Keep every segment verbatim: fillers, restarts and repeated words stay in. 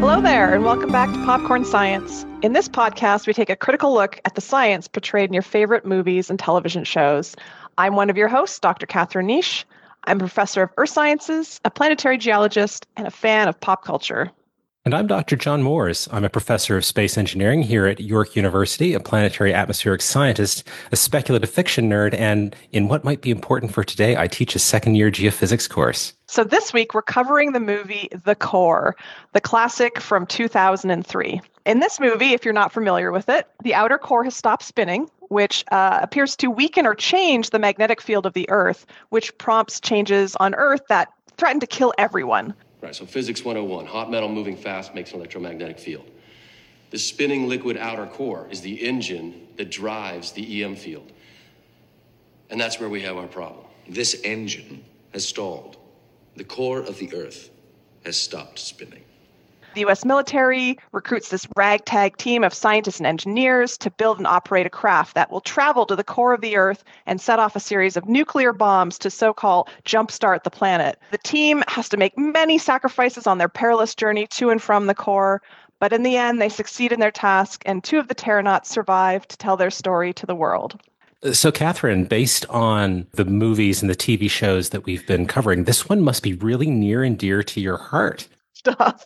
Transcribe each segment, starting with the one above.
Hello there, and welcome back to Popcorn Science. In this podcast, we take a critical look at the science portrayed in your favorite movies and television shows. I'm one of your hosts, Doctor Catherine Nish. I'm a professor of earth sciences, a planetary geologist, and a fan of pop culture. And I'm Doctor John Moores. I'm a professor of space engineering here at York University, a planetary atmospheric scientist, a speculative fiction nerd, and in what might be important for today, I teach a second-year geophysics course. So this week, we're covering the movie The Core, the classic from two thousand three. In this movie, if you're not familiar with it, the outer core has stopped spinning, which uh, appears to weaken or change the magnetic field of the Earth, which prompts changes on Earth that threaten to kill everyone. Right, so physics one oh one, hot metal moving fast makes an electromagnetic field. The spinning liquid outer core is the engine that drives the E M field. And that's where we have our problem. This engine has stalled. The core of the Earth has stopped spinning. The U S military recruits this ragtag team of scientists and engineers to build and operate a craft that will travel to the core of the Earth and set off a series of nuclear bombs to so-called jumpstart the planet. The team has to make many sacrifices on their perilous journey to and from the core, but in the end, they succeed in their task, and two of the Terranauts survive to tell their story to the world. So, Catherine, based on the movies and the T V shows that we've been covering, this one must be really near and dear to your heart. Stuff.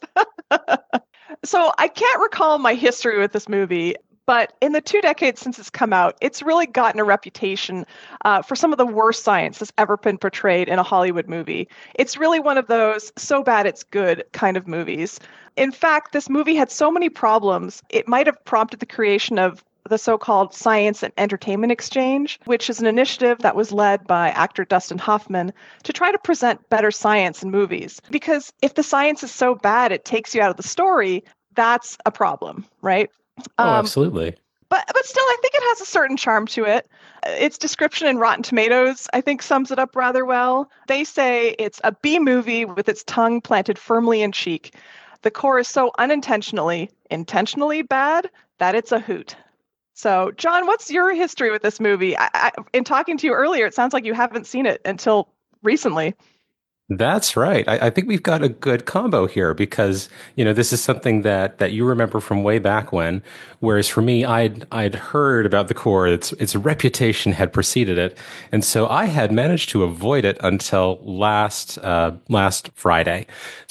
So I can't recall my history with this movie, but in the two decades since it's come out, it's really gotten a reputation uh, for some of the worst science that's ever been portrayed in a Hollywood movie. It's really one of those so bad it's good kind of movies. In fact, this movie had so many problems, it might have prompted the creation of the so-called Science and Entertainment Exchange, which is an initiative that was led by actor Dustin Hoffman to try to present better science in movies. Because if the science is so bad it takes you out of the story, that's a problem, right? Oh, um, absolutely. But but still, I think it has a certain charm to it. Its description in Rotten Tomatoes, I think, sums it up rather well. They say it's a B movie with its tongue planted firmly in cheek. The core is so unintentionally, intentionally bad that it's a hoot. So, John, what's your history with this movie? I, I, in talking to you earlier, it sounds like you haven't seen it until recently. That's right. I, I think we've got a good combo here because, you know, this is something that that you remember from way back when, whereas for me, I'd I'd heard about the core. Its its reputation had preceded it, and so I had managed to avoid it until last uh, last Friday.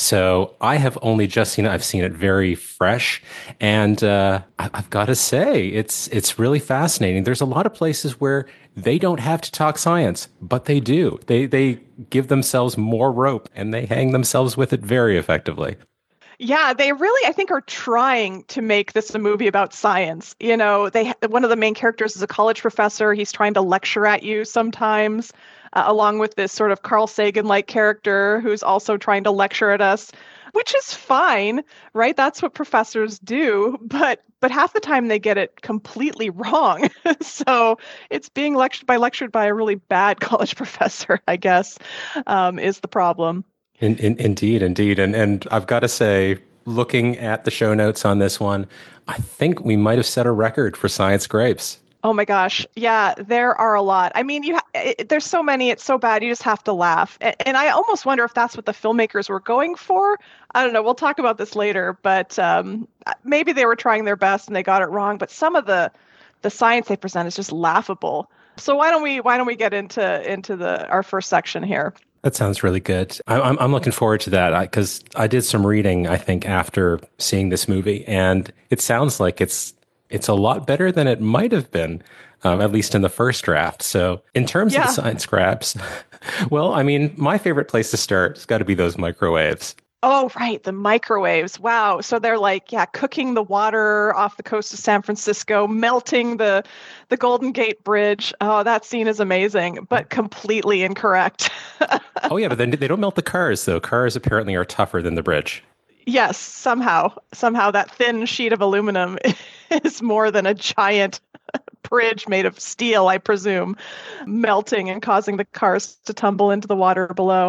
So I have only just seen it. I've seen it very fresh, and uh, I, I've got to say, it's it's really fascinating. There's a lot of places where they don't have to talk science, but they do. They they give themselves more rope and they hang themselves with it very effectively. Yeah, they really, I think, are trying to make this a movie about science. You know, they one of the main characters is a college professor. He's trying to lecture at you sometimes, uh, along with this sort of Carl Sagan-like character who's also trying to lecture at us, which is fine, right? That's what professors do. But but half the time they get it completely wrong. So it's being lectured by lectured by a really bad college professor, I guess, um, is the problem. In, in, indeed, indeed. And and I've got to say, looking at the show notes on this one, I think we might have set a record for science grapes. Oh my gosh. Yeah, there are a lot. I mean, you ha- it, there's so many. It's so bad. You just have to laugh. And, and I almost wonder if that's what the filmmakers were going for. I don't know. We'll talk about this later, but um, maybe they were trying their best and they got it wrong. But some of the the science they present is just laughable. So why don't we why don't we get into into the our first section here? That sounds really good. I'm I'm looking forward to that because I, I did some reading, I think, after seeing this movie, and it sounds like it's it's a lot better than it might have been, um, at least in the first draft. So in terms yeah. of the science grabs, well, I mean, my favorite place to start has got to be those microwaves. Oh, right. The microwaves. Wow. So they're like, yeah, cooking the water off the coast of San Francisco, melting the the Golden Gate Bridge. Oh, that scene is amazing, but completely incorrect. Oh, yeah. But then they don't melt the cars, though. Cars apparently are tougher than the bridge. Yes, somehow. Somehow that thin sheet of aluminum is more than a giant bridge made of steel, I presume, melting and causing the cars to tumble into the water below.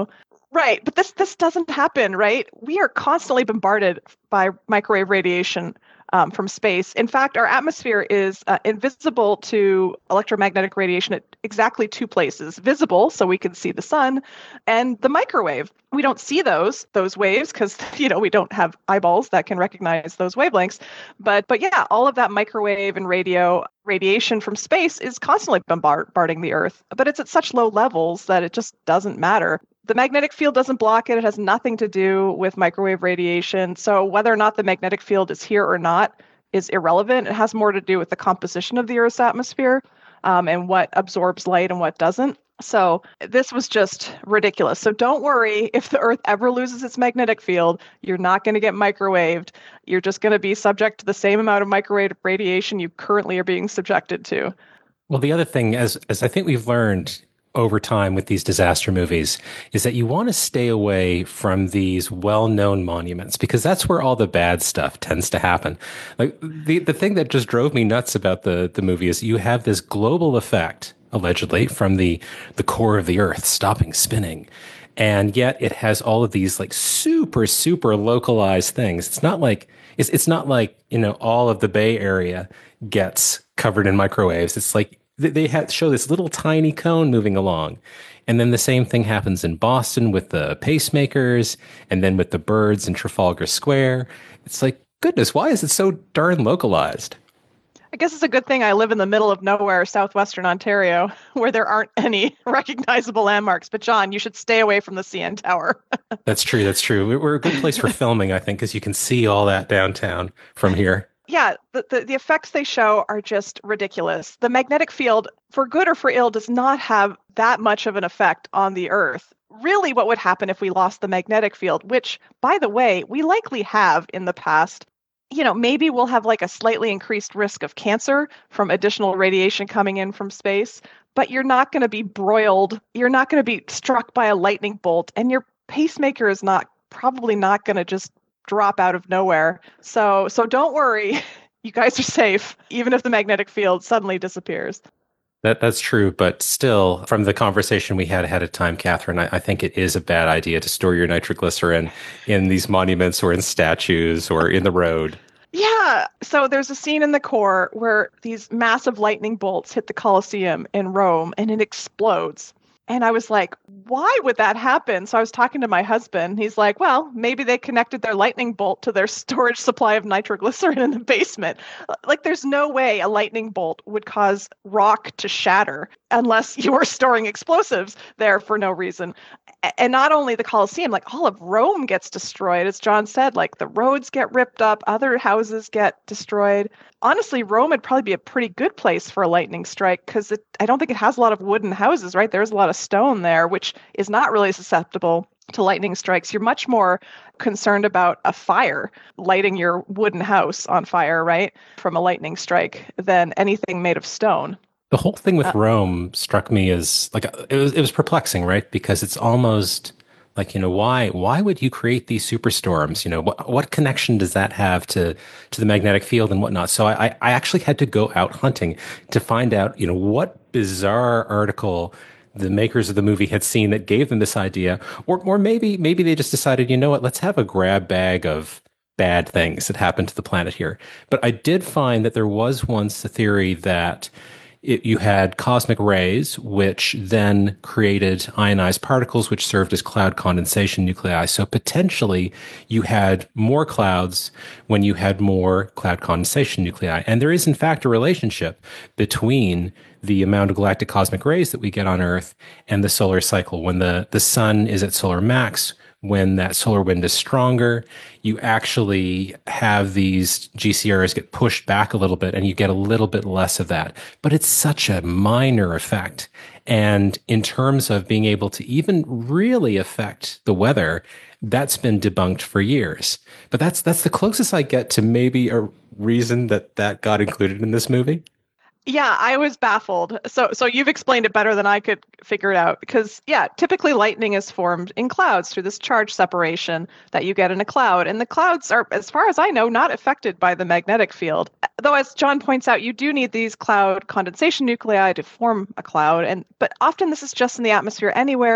Right, but this this doesn't happen, right? We are constantly bombarded by microwave radiation um, from space. In fact, our atmosphere is uh, invisible to electromagnetic radiation at exactly two places: visible, so we can see the sun, and the microwave. We don't see those those waves because you know we don't have eyeballs that can recognize those wavelengths. But but yeah, all of that microwave and radio radiation from space is constantly bombarding the Earth, but it's at such low levels that it just doesn't matter. The magnetic field doesn't block it. It has nothing to do with microwave radiation. So whether or not the magnetic field is here or not is irrelevant. It has more to do with the composition of the Earth's atmosphere um, and what absorbs light and what doesn't. So this was just ridiculous. So don't worry if the Earth ever loses its magnetic field, you're not going to get microwaved. You're just going to be subject to the same amount of microwave radiation you currently are being subjected to. Well, the other thing, as as I think we've learned over time with these disaster movies, is that you want to stay away from these well-known monuments because that's where all the bad stuff tends to happen. Like the the thing that just drove me nuts about the the movie is you have this global effect, allegedly, from the the core of the Earth stopping spinning. And yet it has all of these like super, super localized things. It's not like it's it's not like, you know, all of the Bay Area gets covered in microwaves. It's like they have show this little tiny cone moving along. And then the same thing happens in Boston with the pacemakers and then with the birds in Trafalgar Square. It's like, goodness, why is it so darn localized? I guess it's a good thing I live in the middle of nowhere, southwestern Ontario, where there aren't any recognizable landmarks. But John, you should stay away from the C N Tower. That's true. That's true. We're a good place for filming, I think, because you can see all that downtown from here. Yeah, the, the, the effects they show are just ridiculous. The magnetic field, for good or for ill, does not have that much of an effect on the Earth. Really, what would happen if we lost the magnetic field, which, by the way, we likely have in the past. You know, maybe we'll have like a slightly increased risk of cancer from additional radiation coming in from space, but you're not going to be broiled. You're not going to be struck by a lightning bolt, and your pacemaker is not probably not going to just drop out of nowhere. So so don't worry. You guys are safe, even if the magnetic field suddenly disappears. That That's true, but still, from the conversation we had ahead of time, Catherine, I, I think it is a bad idea to store your nitroglycerin in these monuments or in statues or in the road. Yeah. So there's a scene in the core where these massive lightning bolts hit the Colosseum in Rome and it explodes. And I was like, why would that happen? So I was talking to my husband. He's like, well, maybe they connected their lightning bolt to their storage supply of nitroglycerin in the basement. Like, there's no way a lightning bolt would cause rock to shatter unless you were storing explosives there for no reason. And not only the Colosseum, like all of Rome gets destroyed. As John said, like the roads get ripped up, other houses get destroyed. Honestly, Rome would probably be a pretty good place for a lightning strike because I don't think it has a lot of wooden houses, right? There's a lot of stone there, which is not really susceptible to lightning strikes. You're much more concerned about a fire, lighting your wooden house on fire, right, from a lightning strike than anything made of stone. The whole thing with uh, Rome struck me as like it was it was perplexing, right? Because it's almost like, you know, why why would you create these superstorms? You know, what what connection does that have to to the magnetic field and whatnot? So I I actually had to go out hunting to find out, you know, what bizarre article the makers of the movie had seen that gave them this idea, or or maybe maybe they just decided, you know what, let's have a grab bag of bad things that happened to the planet here. But I did find that there was once a theory that It, you had cosmic rays, which then created ionized particles, which served as cloud condensation nuclei. So potentially you had more clouds when you had more cloud condensation nuclei. And there is, in fact, a relationship between the amount of galactic cosmic rays that we get on Earth and the solar cycle. When the, the sun is at solar max, when that solar wind is stronger, you actually have these G C Rs get pushed back a little bit and you get a little bit less of that. But it's such a minor effect. And in terms of being able to even really affect the weather, that's been debunked for years. But that's that's the closest I get to maybe a reason that that got included in this movie. Yeah, I was baffled. So so you've explained it better than I could figure it out because, yeah, typically lightning is formed in clouds through this charge separation that you get in a cloud. And the clouds are, as far as I know, not affected by the magnetic field. Though, as John points out, you do need these cloud condensation nuclei to form a cloud. And but often this is just in the atmosphere anywhere, and the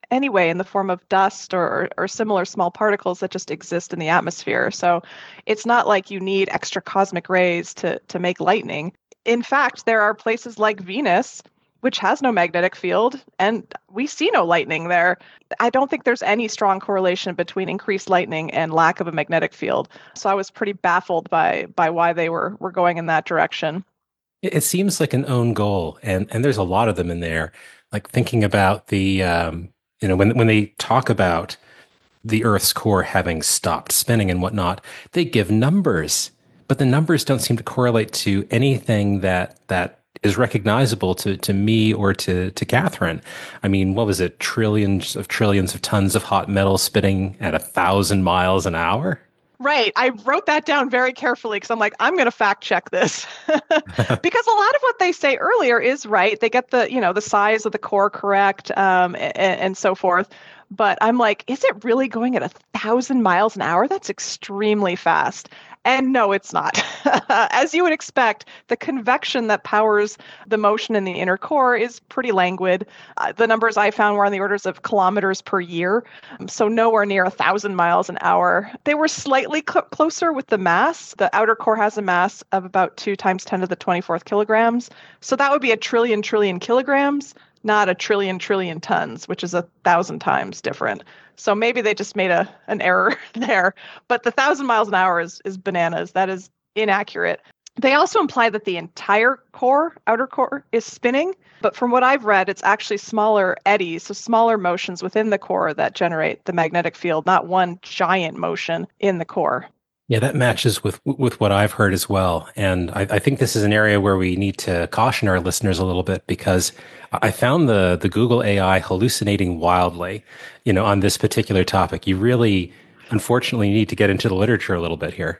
anyway in the form of dust or, or similar small particles that just exist in the atmosphere. So it's not like you need extra cosmic rays to, to make lightning. In fact, there are places like Venus, which has no magnetic field, and we see no lightning there. I don't think there's any strong correlation between increased lightning and lack of a magnetic field. So I was pretty baffled by by why they were were going in that direction. It, it seems like an own goal, and and there's a lot of them in there. Like thinking about the, um, you know, when when they talk about the Earth's core having stopped spinning and whatnot, they give numbers, but the numbers don't seem to correlate to anything that that is recognizable to to me or to to Catherine. I mean, what was it? Trillions of trillions of tons of hot metal spinning at a thousand miles an hour. Right. I wrote that down very carefully because I'm like, I'm going to fact check this because a lot of what they say earlier is right. They get the, you know, the size of the core correct, um, and, and so forth. But I'm like, is it really going at a thousand miles an hour? That's extremely fast. And no, it's not. As you would expect, the convection that powers the motion in the inner core is pretty languid. Uh, the numbers I found were on the orders of kilometers per year, so nowhere near a thousand miles an hour. They were slightly cl- closer with the mass. The outer core has a mass of about two times ten to the twenty-fourth kilograms. So that would be a trillion trillion kilograms, not a trillion trillion tons, which is a thousand times different. So maybe they just made a an error there. But the thousand miles an hour is, is bananas. That is inaccurate. They also imply that the entire core, outer core, is spinning. But from what I've read, it's actually smaller eddies, so smaller motions within the core that generate the magnetic field, not one giant motion in the core. Yeah, that matches with with what I've heard as well. And I, I think this is an area where we need to caution our listeners a little bit because I found the the Google A I hallucinating wildly, you know, on this particular topic. You really, unfortunately, need to get into the literature a little bit here.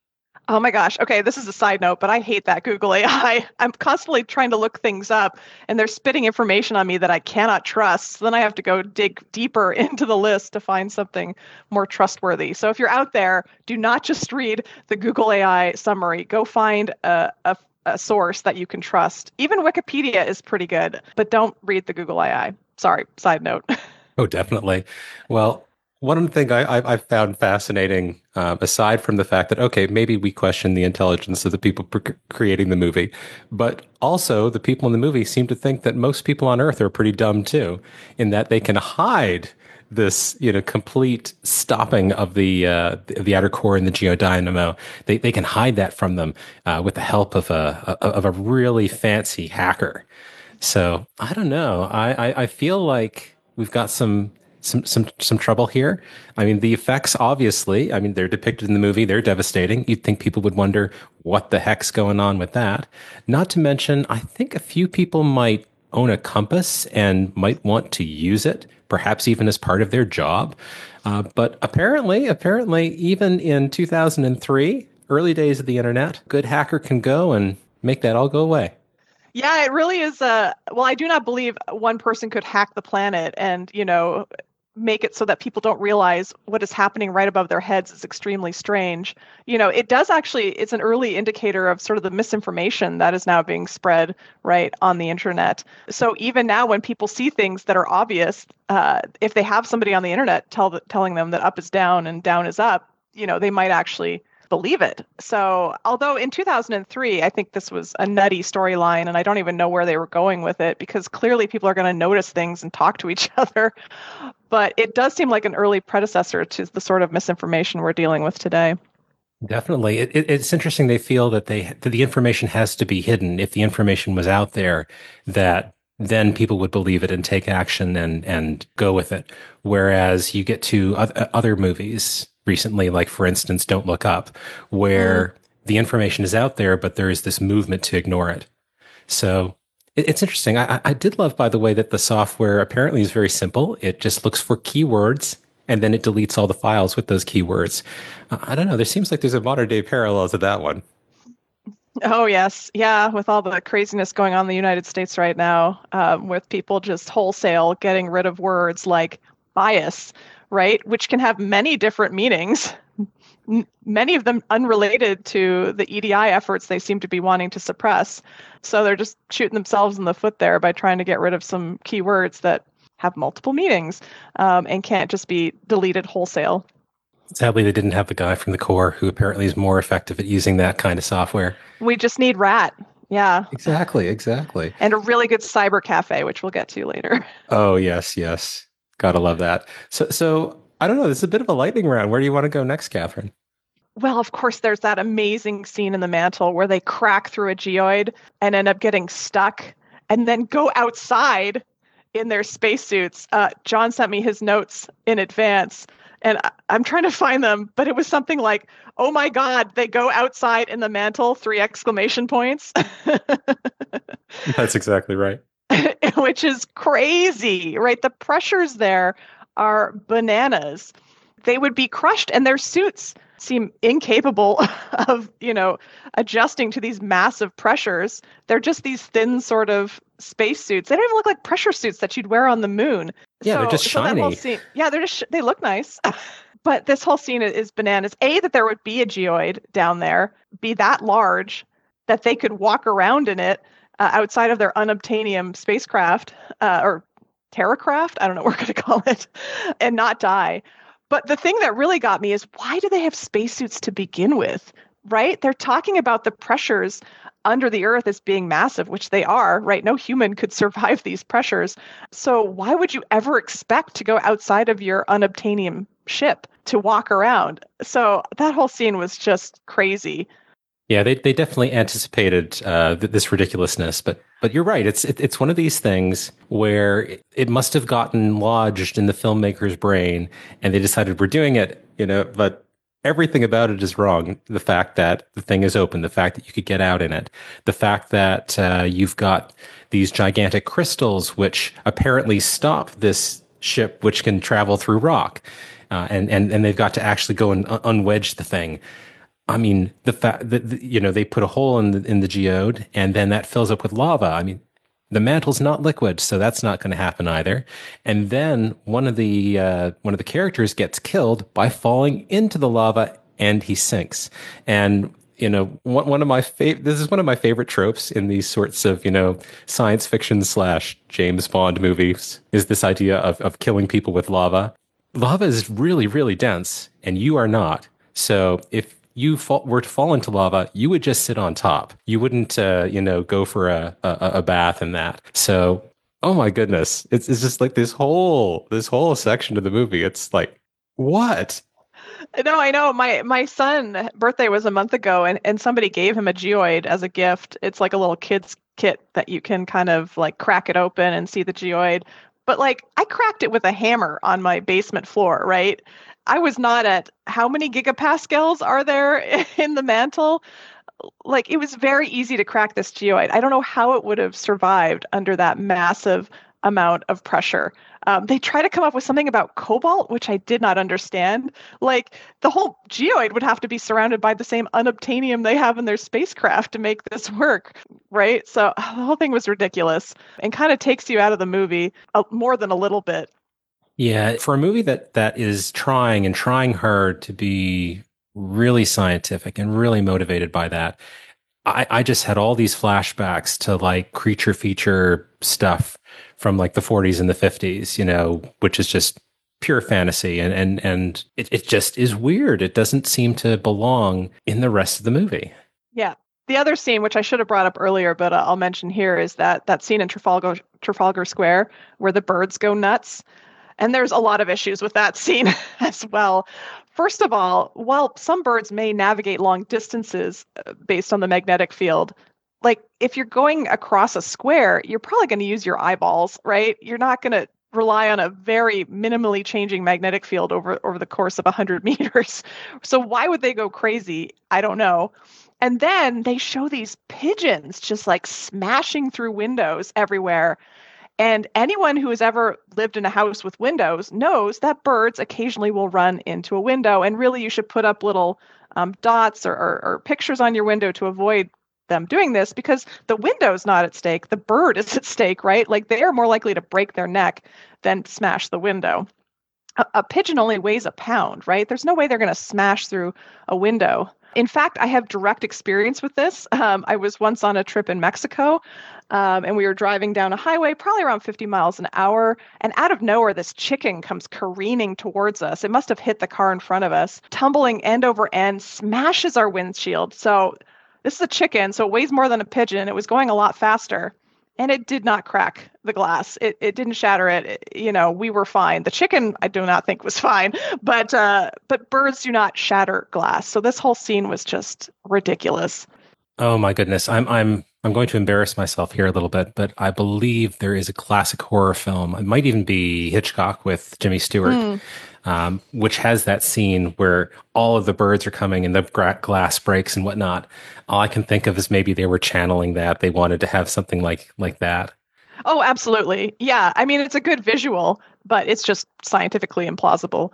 Oh my gosh. Okay, this is a side note, but I hate that Google A I. I'm constantly trying to look things up and they're spitting information on me that I cannot trust. So then I have to go dig deeper into the list to find something more trustworthy. So if you're out there, do not just read the Google A I summary. Go find a, a, a source that you can trust. Even Wikipedia is pretty good, but don't read the Google A I. Sorry, side note. Oh, definitely. Well, one thing I, I, I found fascinating, uh, aside from the fact that, okay, maybe we question the intelligence of the people pr- creating the movie, but also the people in the movie seem to think that most people on Earth are pretty dumb too, in that they can hide this, you know, complete stopping of the uh, the outer core and the geodynamo. They they can hide that from them uh, with the help of a of a really fancy hacker. So I don't know. I, I, I feel like we've got some. Some some some trouble here. I mean, the effects, obviously, I mean, they're depicted in the movie. They're devastating. You'd think people would wonder what the heck's going on with that. Not to mention, I think a few people might own a compass and might want to use it, perhaps even as part of their job. Uh, but apparently, apparently, even in two thousand three, early days of the internet, a good hacker can go and make that all go away. Yeah, it really is. Uh, well, I do not believe one person could hack the planet and, you know, make it so that people don't realize what is happening right above their heads is extremely strange. You know, it does actually, it's an early indicator of sort of the misinformation that is now being spread right on the internet. So even now when people see things that are obvious, uh, if they have somebody on the internet tell the, telling them that up is down and down is up, you know, they might actually believe it. So although in two thousand three, I think this was a nutty storyline and I don't even know where they were going with it because clearly people are going to notice things and talk to each other. But it does seem like an early predecessor to the sort of misinformation we're dealing with today. Definitely. It, it, it's interesting. They feel that they that the information has to be hidden. If the information was out there, that then people would believe it and take action and, and go with it. Whereas you get to other movies recently, like, for instance, Don't Look Up, where mm. the information is out there, but there is this movement to ignore it. So it, it's interesting. I, I did love, by the way, that the software apparently is very simple. It just looks for keywords, and then it deletes all the files with those keywords. Uh, I don't know. There seems like there's a modern day parallel to that one. Oh, yes. Yeah. With all the craziness going on in the United States right now, um, with people just wholesale getting rid of words like bias, right? Which can have many different meanings, N- many of them unrelated to the E D I efforts they seem to be wanting to suppress. So they're just shooting themselves in the foot there by trying to get rid of some keywords that have multiple meanings um, and can't just be deleted wholesale. Sadly, they didn't have the guy from the Corps who apparently is more effective at using that kind of software. We just need Rat. Yeah. Exactly, exactly. And a really good cyber cafe, which we'll get to later. Oh, yes, yes. Gotta love that. So, so I don't know. This is a bit of a lightning round. Where do you want to go next, Catherine? Well, of course, there's that amazing scene in The Mantle where they crack through a geoid and end up getting stuck and then go outside in their spacesuits. Uh, John sent me his notes in advance, and I- I'm trying to find them, but it was something like, oh my God, they go outside in the mantle, three exclamation points. That's exactly right. Which is crazy, right? The pressures there are bananas. They would be crushed, and their suits seem incapable of, you know, adjusting to these massive pressures. They're just these thin sort of space suits. They don't even look like pressure suits that you'd wear on the moon. Yeah, so, they're just so shiny. That whole scene, yeah, they're just they look nice. But this whole scene is bananas. A, that there would be a geoid down there, be that large that they could walk around in it uh, outside of their unobtainium spacecraft uh, or terracraft. I don't know what we're going to call it, and not die. But the thing that really got me is, why do they have spacesuits to begin with, right? They're talking about the pressures under the Earth as being massive, which they are, right? No human could survive these pressures. So why would you ever expect to go outside of your unobtainium ship to walk around? So that whole scene was just crazy. Yeah, they they definitely anticipated uh, th- this ridiculousness, but but you're right. It's it, it's one of these things where it, it must have gotten lodged in the filmmaker's brain, and they decided we're doing it, you know. But everything about it is wrong. The fact that the thing is open, the fact that you could get out in it, the fact that uh, you've got these gigantic crystals which apparently stop this ship, which can travel through rock, uh, and and and they've got to actually go and un- unwedge the thing. I mean, the fact that, the, you know, they put a hole in the, in the geode and then that fills up with lava. I mean, the mantle's not liquid, so that's not going to happen either. And then one of the, uh, one of the characters gets killed by falling into the lava and he sinks. And, you know, one, one of my favorite, this is one of my favorite tropes in these sorts of, you know, science fiction slash James Bond movies is this idea of, of killing people with lava. Lava is really, really dense and you are not. So if you fall, were to fall into lava, you would just sit on top. You wouldn't, uh, you know, go for a, a, a bath in that. So, oh my goodness, it's it's just like this whole this whole section of the movie. It's like, what? No, I know. My my son birthday was a month ago, and, and somebody gave him a geoid as a gift. It's like a little kid's kit that you can kind of like crack it open and see the geoid. But like, I cracked it with a hammer on my basement floor, right? I was not at how many gigapascals are there in the mantle? Like, it was very easy to crack this geoid. I don't know how it would have survived under that massive amount of pressure. Um, they try to come up with something about cobalt, which I did not understand. Like, the whole geoid would have to be surrounded by the same unobtainium they have in their spacecraft to make this work, right? So the whole thing was ridiculous and kind of takes you out of the movie uh, more than a little bit. Yeah, for a movie that that is trying and trying hard to be really scientific and really motivated by that, I, I just had all these flashbacks to like creature feature stuff from like the forties and the fifties, you know, which is just pure fantasy. And and and it, it just is weird. It doesn't seem to belong in the rest of the movie. Yeah. The other scene, which I should have brought up earlier, but uh, I'll mention here, is that that scene in Trafalgar Trafalgar Square where the birds go nuts. And there's a lot of issues with that scene as well. First of all, while some birds may navigate long distances based on the magnetic field, like if you're going across a square, you're probably going to use your eyeballs, right? You're not going to rely on a very minimally changing magnetic field over, over the course of one hundred meters. So why would they go crazy? I don't know. And then they show these pigeons just like smashing through windows everywhere. And anyone who has ever lived in a house with windows knows that birds occasionally will run into a window. And really, you should put up little um, dots or, or, or pictures on your window to avoid them doing this, because the window's not at stake. The bird is at stake, right? Like, they are more likely to break their neck than smash the window. A, a pigeon only weighs a pound, right? There's no way they're going to smash through a window. In fact, I have direct experience with this. Um, I was once on a trip in Mexico, um, and we were driving down a highway, probably around fifty miles an hour. And out of nowhere, this chicken comes careening towards us. It must have hit the car in front of us, tumbling end over end, smashes our windshield. So this is a chicken, so it weighs more than a pigeon. It was going a lot faster. And it did not crack the glass. It it didn't shatter it. It- You know, we were fine. The chicken, I do not think was fine, but uh, but birds do not shatter glass. So this whole scene was just ridiculous. Oh my goodness. I'm I'm I'm going to embarrass myself here a little bit, but I believe there is a classic horror film. It might even be Hitchcock with Jimmy Stewart, um, which has that scene where all of the birds are coming and the gra- glass breaks and whatnot. All I can think of is maybe they were channeling that. They wanted to have something like like that. Oh, absolutely. Yeah. I mean, it's a good visual, but it's just scientifically implausible.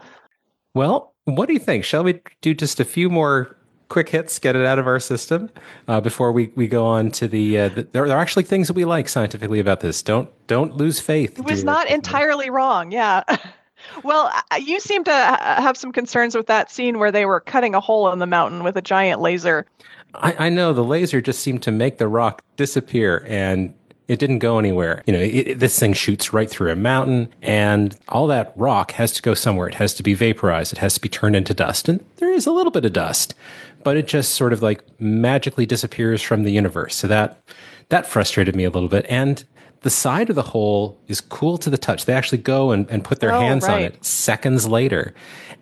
Well, what do you think? Shall we do just a few more quick hits, get it out of our system uh, before we, we go on to the, uh, the there, there are actually things that we like scientifically about this. Don't don't lose faith. It was dear not listener. entirely wrong. Yeah. Well, uh, you seem to ha- have some concerns with that scene where they were cutting a hole in the mountain with a giant laser. I, I know the laser just seemed to make the rock disappear and it didn't go anywhere. You know, it, it- this thing shoots right through a mountain and all that rock has to go somewhere. It has to be vaporized. It has to be turned into dust. And there is a little bit of dust, but it just sort of like magically disappears from the universe. So that, that frustrated me a little bit. And the side of the hole is cool to the touch. They actually go and, and put their Oh, hands on right. it seconds later.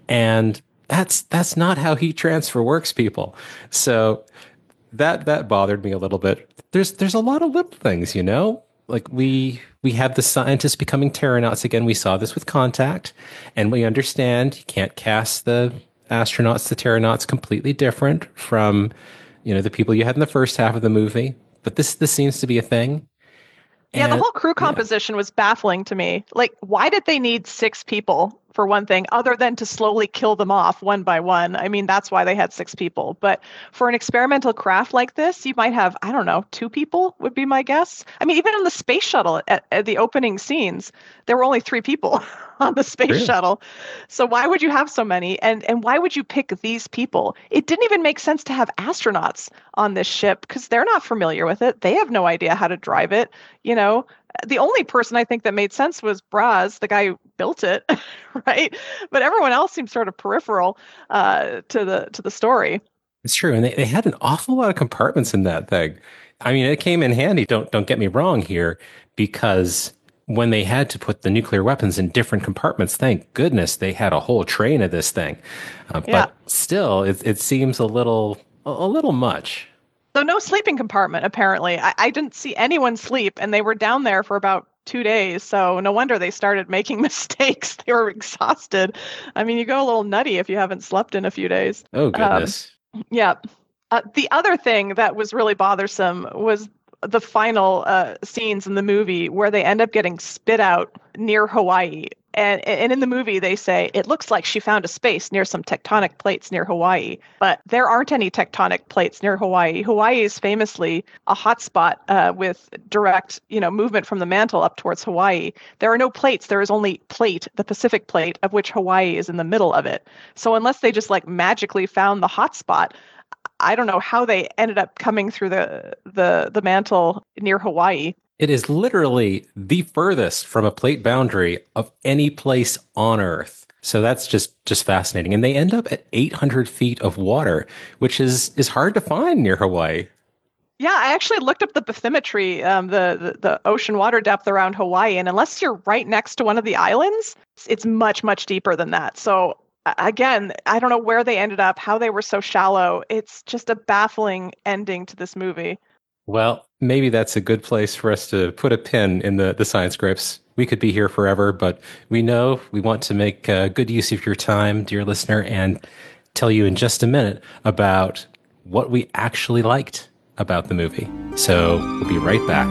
And that's, that's not how heat transfer works, people. So that that bothered me a little bit. There's there's a lot of little things, you know. Like we we have the scientists becoming terranauts again. We saw this with Contact, and we understand you can't cast the astronauts, the terranauts, completely different from you know the people you had in the first half of the movie. But this this seems to be a thing. Yeah, the And- whole crew composition was baffling to me. Like, why did they need six people for one thing, other than to slowly kill them off one by one? I mean, that's why they had six people. But for an experimental craft like this, you might have, I don't know, two people would be my guess. I mean, even in the space shuttle at, at the opening scenes, there were only three people on the space Really? shuttle. So why would you have so many? And and why would you pick these people? It didn't even make sense to have astronauts on this ship because they're not familiar with it. They have no idea how to drive it. You know, the only person I think that made sense was Braz, the guy who built it, right? But everyone else seems sort of peripheral uh, to the to the story. It's true, and they, they had an awful lot of compartments in that thing. I mean, it came in handy. Don't don't get me wrong here, because when they had to put the nuclear weapons in different compartments, thank goodness they had a whole train of this thing. Uh, Yeah. But still, it it seems a little a, a little much. So no sleeping compartment, apparently. I, I didn't see anyone sleep, and they were down there for about two days. So no wonder they started making mistakes. They were exhausted. I mean, you go a little nutty if you haven't slept in a few days. Oh goodness. Yeah. Uh, the other thing that was really bothersome was the final uh, scenes in the movie where they end up getting spit out near Hawaii. And, and in the movie, they say it looks like she found a space near some tectonic plates near Hawaii, but there aren't any tectonic plates near Hawaii. Hawaii is famously a hotspot uh, with direct, you know, movement from the mantle up towards Hawaii. There are no plates. There is only plate, the Pacific plate, of which Hawaii is in the middle of it. So unless they just like magically found the hotspot, I don't know how they ended up coming through the the the mantle near Hawaii. It is literally the furthest from a plate boundary of any place on Earth. So that's just just fascinating. And they end up at eight hundred feet of water, which is is hard to find near Hawaii. Yeah, I actually looked up the bathymetry, um, the, the the ocean water depth around Hawaii, and unless you're right next to one of the islands, it's much much deeper than that. So a- again, I don't know where they ended up, how they were so shallow. It's just a baffling ending to this movie. Well, maybe that's a good place for us to put a pin in the, the science scripts. We could be here forever, but we know we want to make uh, good use of your time, dear listener, and tell you in just a minute about what we actually liked about the movie. So we'll be right back.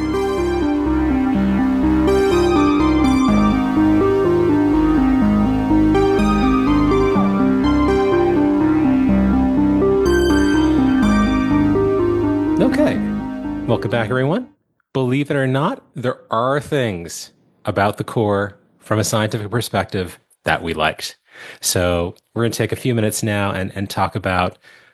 Okay. Welcome back, everyone. Believe it or not, there are things about the core from a scientific perspective that we liked. So we're going to take a few minutes now and, and talk about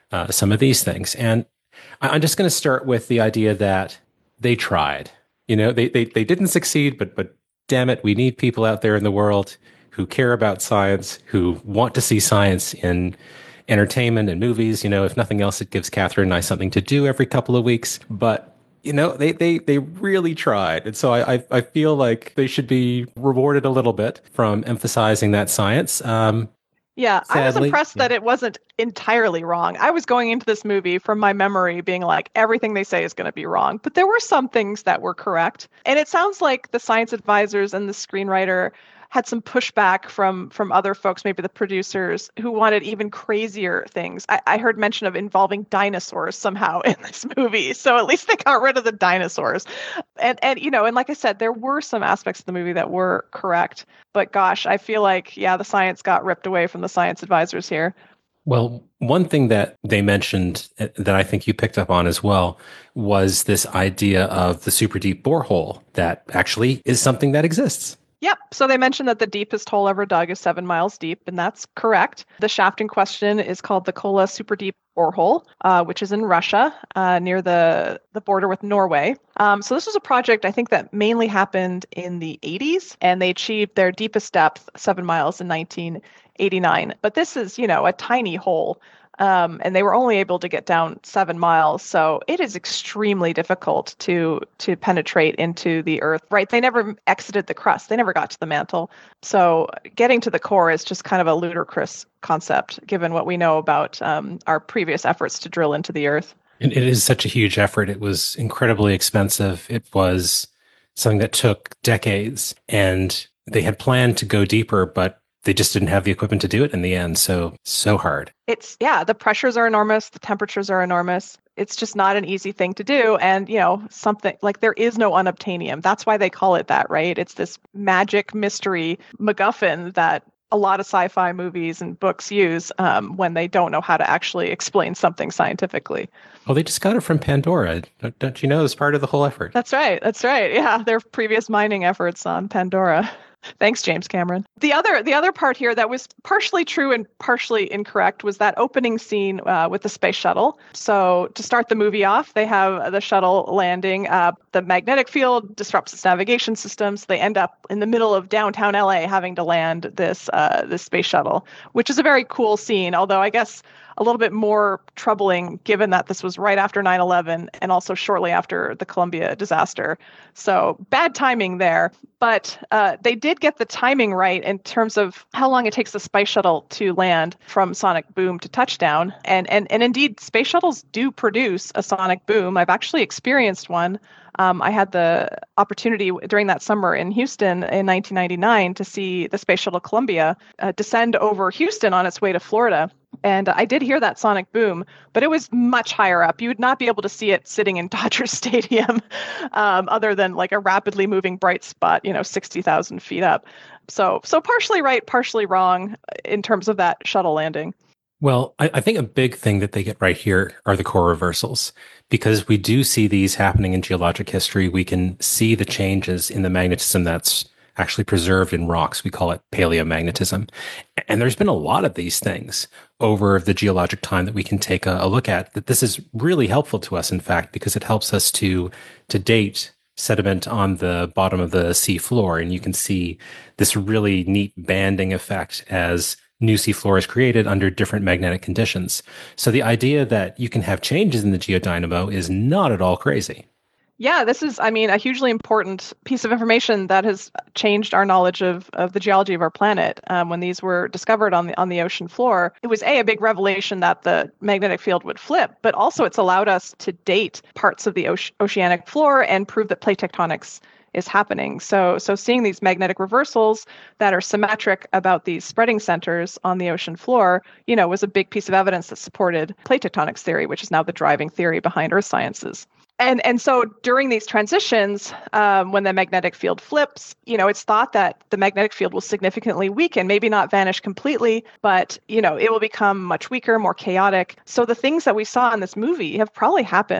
uh, some of these things. And I- I'm just going to start with the idea that they tried. You know, they, they they didn't succeed, but but damn it, we need people out there in the world who care about science, who want to see science in entertainment and movies. You know, if nothing else, it gives Catherine and I something to do every couple of weeks. But you know, they they they really tried, and so I I, I feel like they should be rewarded a little bit from emphasizing that science. Um, Yeah, I was sadly, impressed yeah. that it wasn't entirely wrong. I was going into this movie from my memory being like, everything they say is going to be wrong. But there were some things that were correct. And it sounds like the science advisors and the screenwriter had some pushback from from other folks, maybe the producers, who wanted even crazier things. I, I heard mention of involving dinosaurs somehow in this movie. So at least they got rid of the dinosaurs. And and you know, and like I said, there were some aspects of the movie that were correct. But gosh, I feel like, yeah, the science got ripped away from the science advisors here. Well, one thing that they mentioned uh, that I think you picked up on as well was this idea of the super deep borehole that actually is something that exists. Yep. So they mentioned that the deepest hole ever dug is seven miles deep, and that's correct. The shaft in question is called the Kola Super Deep Borehole, uh, which is in Russia, uh, near the, the border with Norway. Um, so this was a project, I think, that mainly happened in the eighties, and they achieved their deepest depth, seven miles, in nineteen eighty-nine. But this is, you know, a tiny hole. Um, and they were only able to get down seven miles. So it is extremely difficult to to penetrate into the earth, right? They never exited the crust. They never got to the mantle. So getting to the core is just kind of a ludicrous concept, given what we know about um, our previous efforts to drill into the earth. And it is such a huge effort. It was incredibly expensive. It was something that took decades, and they had planned to go deeper, but they just didn't have the equipment to do it in the end. So, so hard. It's, yeah, the pressures are enormous. The temperatures are enormous. It's just not an easy thing to do. And, you know, something like there is no unobtainium. That's why they call it that, right? It's this magic mystery MacGuffin that a lot of sci-fi movies and books use um, when they don't know how to actually explain something scientifically. Oh, they just got it from Pandora. Don't, don't you know? It's part of the whole effort. That's right. That's right. Yeah, their previous mining efforts on Pandora. Thanks, James Cameron. The other the other part here that was partially true and partially incorrect was that opening scene uh, with the space shuttle. So to start the movie off, they have the shuttle landing. Uh, the magnetic field disrupts its navigation systems. They end up in the middle of downtown L A having to land this uh, this space shuttle, which is a very cool scene, although I guess a little bit more troubling given that this was right after nine eleven and also shortly after the Columbia disaster. So bad timing there. But uh, they did get the timing right in terms of how long it takes the space shuttle to land from sonic boom to touchdown. And, and, and indeed, space shuttles do produce a sonic boom. I've actually experienced one. Um, I had the opportunity during that summer in Houston in nineteen ninety-nine to see the Space Shuttle Columbia uh, descend over Houston on its way to Florida. And I did hear that sonic boom, but it was much higher up. You would not be able to see it sitting in Dodger Stadium, um, other than like a rapidly moving bright spot, you know, sixty thousand feet up. So, so partially right, partially wrong in terms of that shuttle landing. Well, I, I think a big thing that they get right here are the core reversals, because we do see these happening in geologic history. We can see the changes in the magnetism that's actually preserved in rocks. We call it paleomagnetism. And there's been a lot of these things over the geologic time that we can take a, a look at. That this is really helpful to us, in fact, because it helps us to to date sediment on the bottom of the sea floor. And you can see this really neat banding effect as new seafloor is created under different magnetic conditions. So the idea that you can have changes in the geodynamo is not at all crazy. Yeah, this is, I mean, a hugely important piece of information that has changed our knowledge of, of the geology of our planet. Um, when these were discovered on the on the ocean floor, it was a, a big revelation that the magnetic field would flip, but also it's allowed us to date parts of the oce- oceanic floor and prove that plate tectonics is happening. So, so seeing these magnetic reversals that are symmetric about these spreading centers on the ocean floor, you know, was a big piece of evidence that supported plate tectonics theory, which is now the driving theory behind earth sciences. And and so during these transitions, um, when the magnetic field flips, you know, it's thought that the magnetic field will significantly weaken, maybe not vanish completely, but, you know, it will become much weaker, more chaotic. So the things that we saw in this movie have probably happened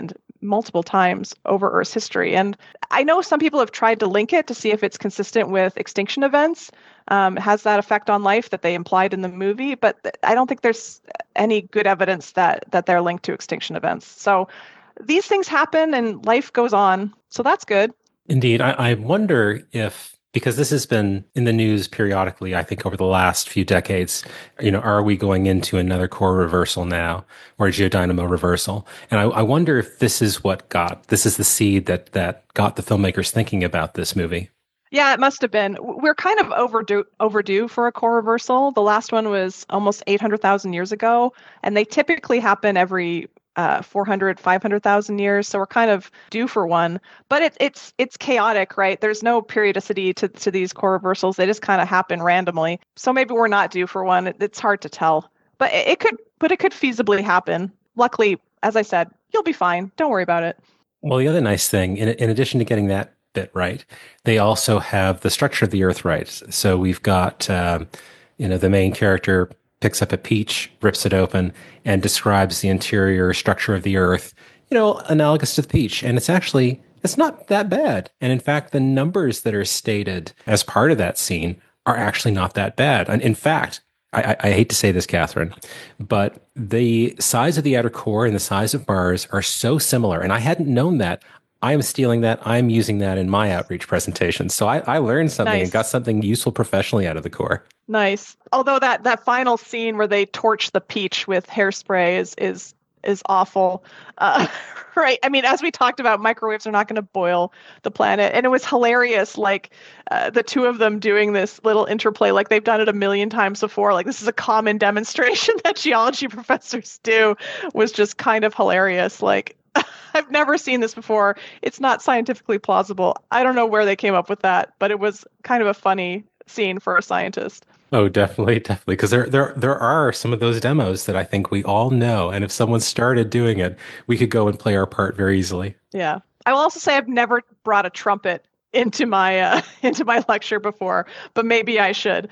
multiple times over Earth's history. And I know some people have tried to link it to see if it's consistent with extinction events. Um, has that effect on life that they implied in the movie? But th- I don't think there's any good evidence that that they're linked to extinction events. So these things happen and life goes on. So that's good. Indeed. I, I wonder if, because this has been in the news periodically, I think over the last few decades, you know, are we going into another core reversal now, or a geodynamo reversal? And I, I wonder if this is what got, this is the seed that that got the filmmakers thinking about this movie. Yeah, it must have been. We're kind of overdue overdue for a core reversal. The last one was almost eight hundred thousand years ago, and they typically happen every uh, four hundred, five hundred thousand years. So we're kind of due for one. But it, it's it's chaotic, right? There's no periodicity to, to these core reversals. They just kind of happen randomly. So maybe we're not due for one. It, it's hard to tell. But it, it could, but it could feasibly happen. Luckily, as I said, you'll be fine. Don't worry about it. Well, the other nice thing, in, in addition to getting that bit right, they also have the structure of the Earth right. So we've got, um, you know, the main character picks up a peach, rips it open, and describes the interior structure of the Earth, you know, analogous to the peach. And it's actually, it's not that bad. And in fact, the numbers that are stated as part of that scene are actually not that bad. And in fact, I, I hate to say this, Catherine, but the size of the outer core and the size of Mars are so similar. And I hadn't known that. I am stealing that. I'm using that in my outreach presentation. So I, I learned something Nice. and got something useful professionally out of the core. Nice. Although that, that final scene where they torch the peach with hairspray is is is awful. Uh, right. I mean, as we talked about, microwaves are not going to boil the planet. And it was hilarious, like uh, the two of them doing this little interplay, like they've done it a million times before. Like this is a common demonstration that geology professors do, was just kind of hilarious. Like, I've never seen this before. It's not scientifically plausible. I don't know where they came up with that, but it was kind of a funny scene for a scientist. Oh, definitely, definitely. Because there, there, there are some of those demos that I think we all know. And if someone started doing it, we could go and play our part very easily. Yeah. I will also say I've never brought a trumpet into my uh, into my lecture before, but maybe I should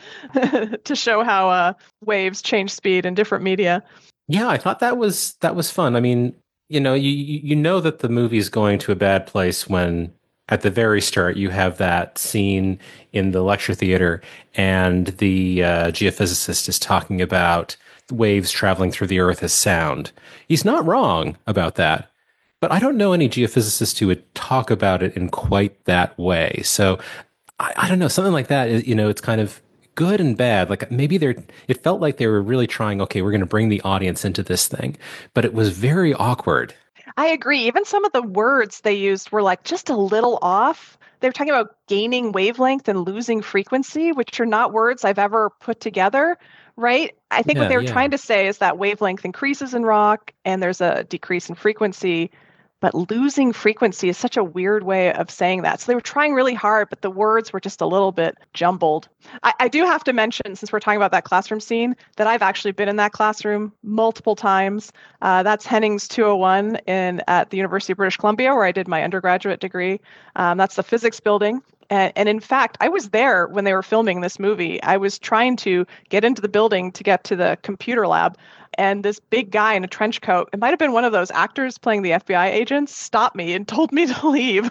to show how uh, waves change speed in different media. Yeah, I thought that was that was fun. I mean, you know, you you know that the movie is going to a bad place when at the very start you have that scene in the lecture theater and the uh, geophysicist is talking about waves traveling through the Earth as sound. He's not wrong about that, but I don't know any geophysicists who would talk about it in quite that way. So I, I don't know, something like that is, you know, it's kind of good and bad. Like maybe they're, it felt like they were really trying, okay, we're going to bring the audience into this thing, but it was very awkward. I agree. Even some of the words they used were like just a little off. They were talking about gaining wavelength and losing frequency, which are not words I've ever put together, right? I think Yeah, what they were yeah. trying to say is that wavelength increases in rock and there's a decrease in frequency, but losing frequency is such a weird way of saying that. So they were trying really hard, but the words were just a little bit jumbled. I, I do have to mention, since we're talking about that classroom scene, that I've actually been in that classroom multiple times. Uh, that's Hennings two oh one in at the University of British Columbia, where I did my undergraduate degree. Um, that's the physics building. And, and in fact, I was there when they were filming this movie. I was trying to get into the building to get to the computer lab. And this big guy in a trench coat, it might have been one of those actors playing the F B I agents, stopped me and told me to leave.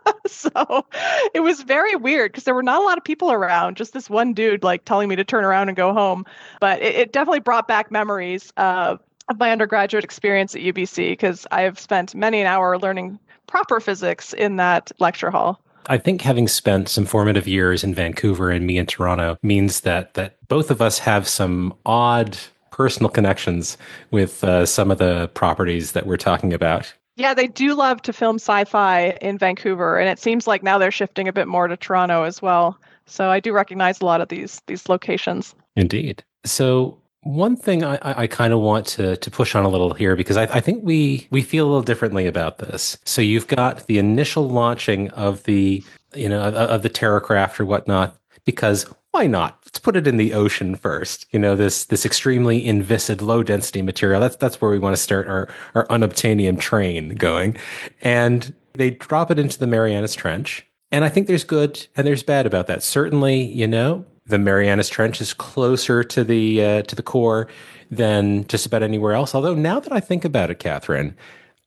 So it was very weird because there were not a lot of people around, just this one dude like telling me to turn around and go home. But it, it definitely brought back memories uh, of my undergraduate experience at U B C because I have spent many an hour learning proper physics in that lecture hall. I think having spent some formative years in Vancouver and me in Toronto means that that both of us have some odd personal connections with uh, some of the properties that we're talking about. Yeah, they do love to film sci-fi in Vancouver, and it seems like now they're shifting a bit more to Toronto as well. So I do recognize a lot of these these locations. Indeed. So one thing I, I kind of want to to push on a little here, because I, I think we we feel a little differently about this. So you've got the initial launching of the, you know, of, of the Terracraft or whatnot, because why not? Let's put it in the ocean first. You know, this this extremely inviscid, low density material. That's that's where we want to start our our unobtainium train going. And they drop it into the Marianas Trench. And I think there's good and there's bad about that. Certainly, you know, the Marianas Trench is closer to the uh, to the core than just about anywhere else. Although now that I think about it, Catherine,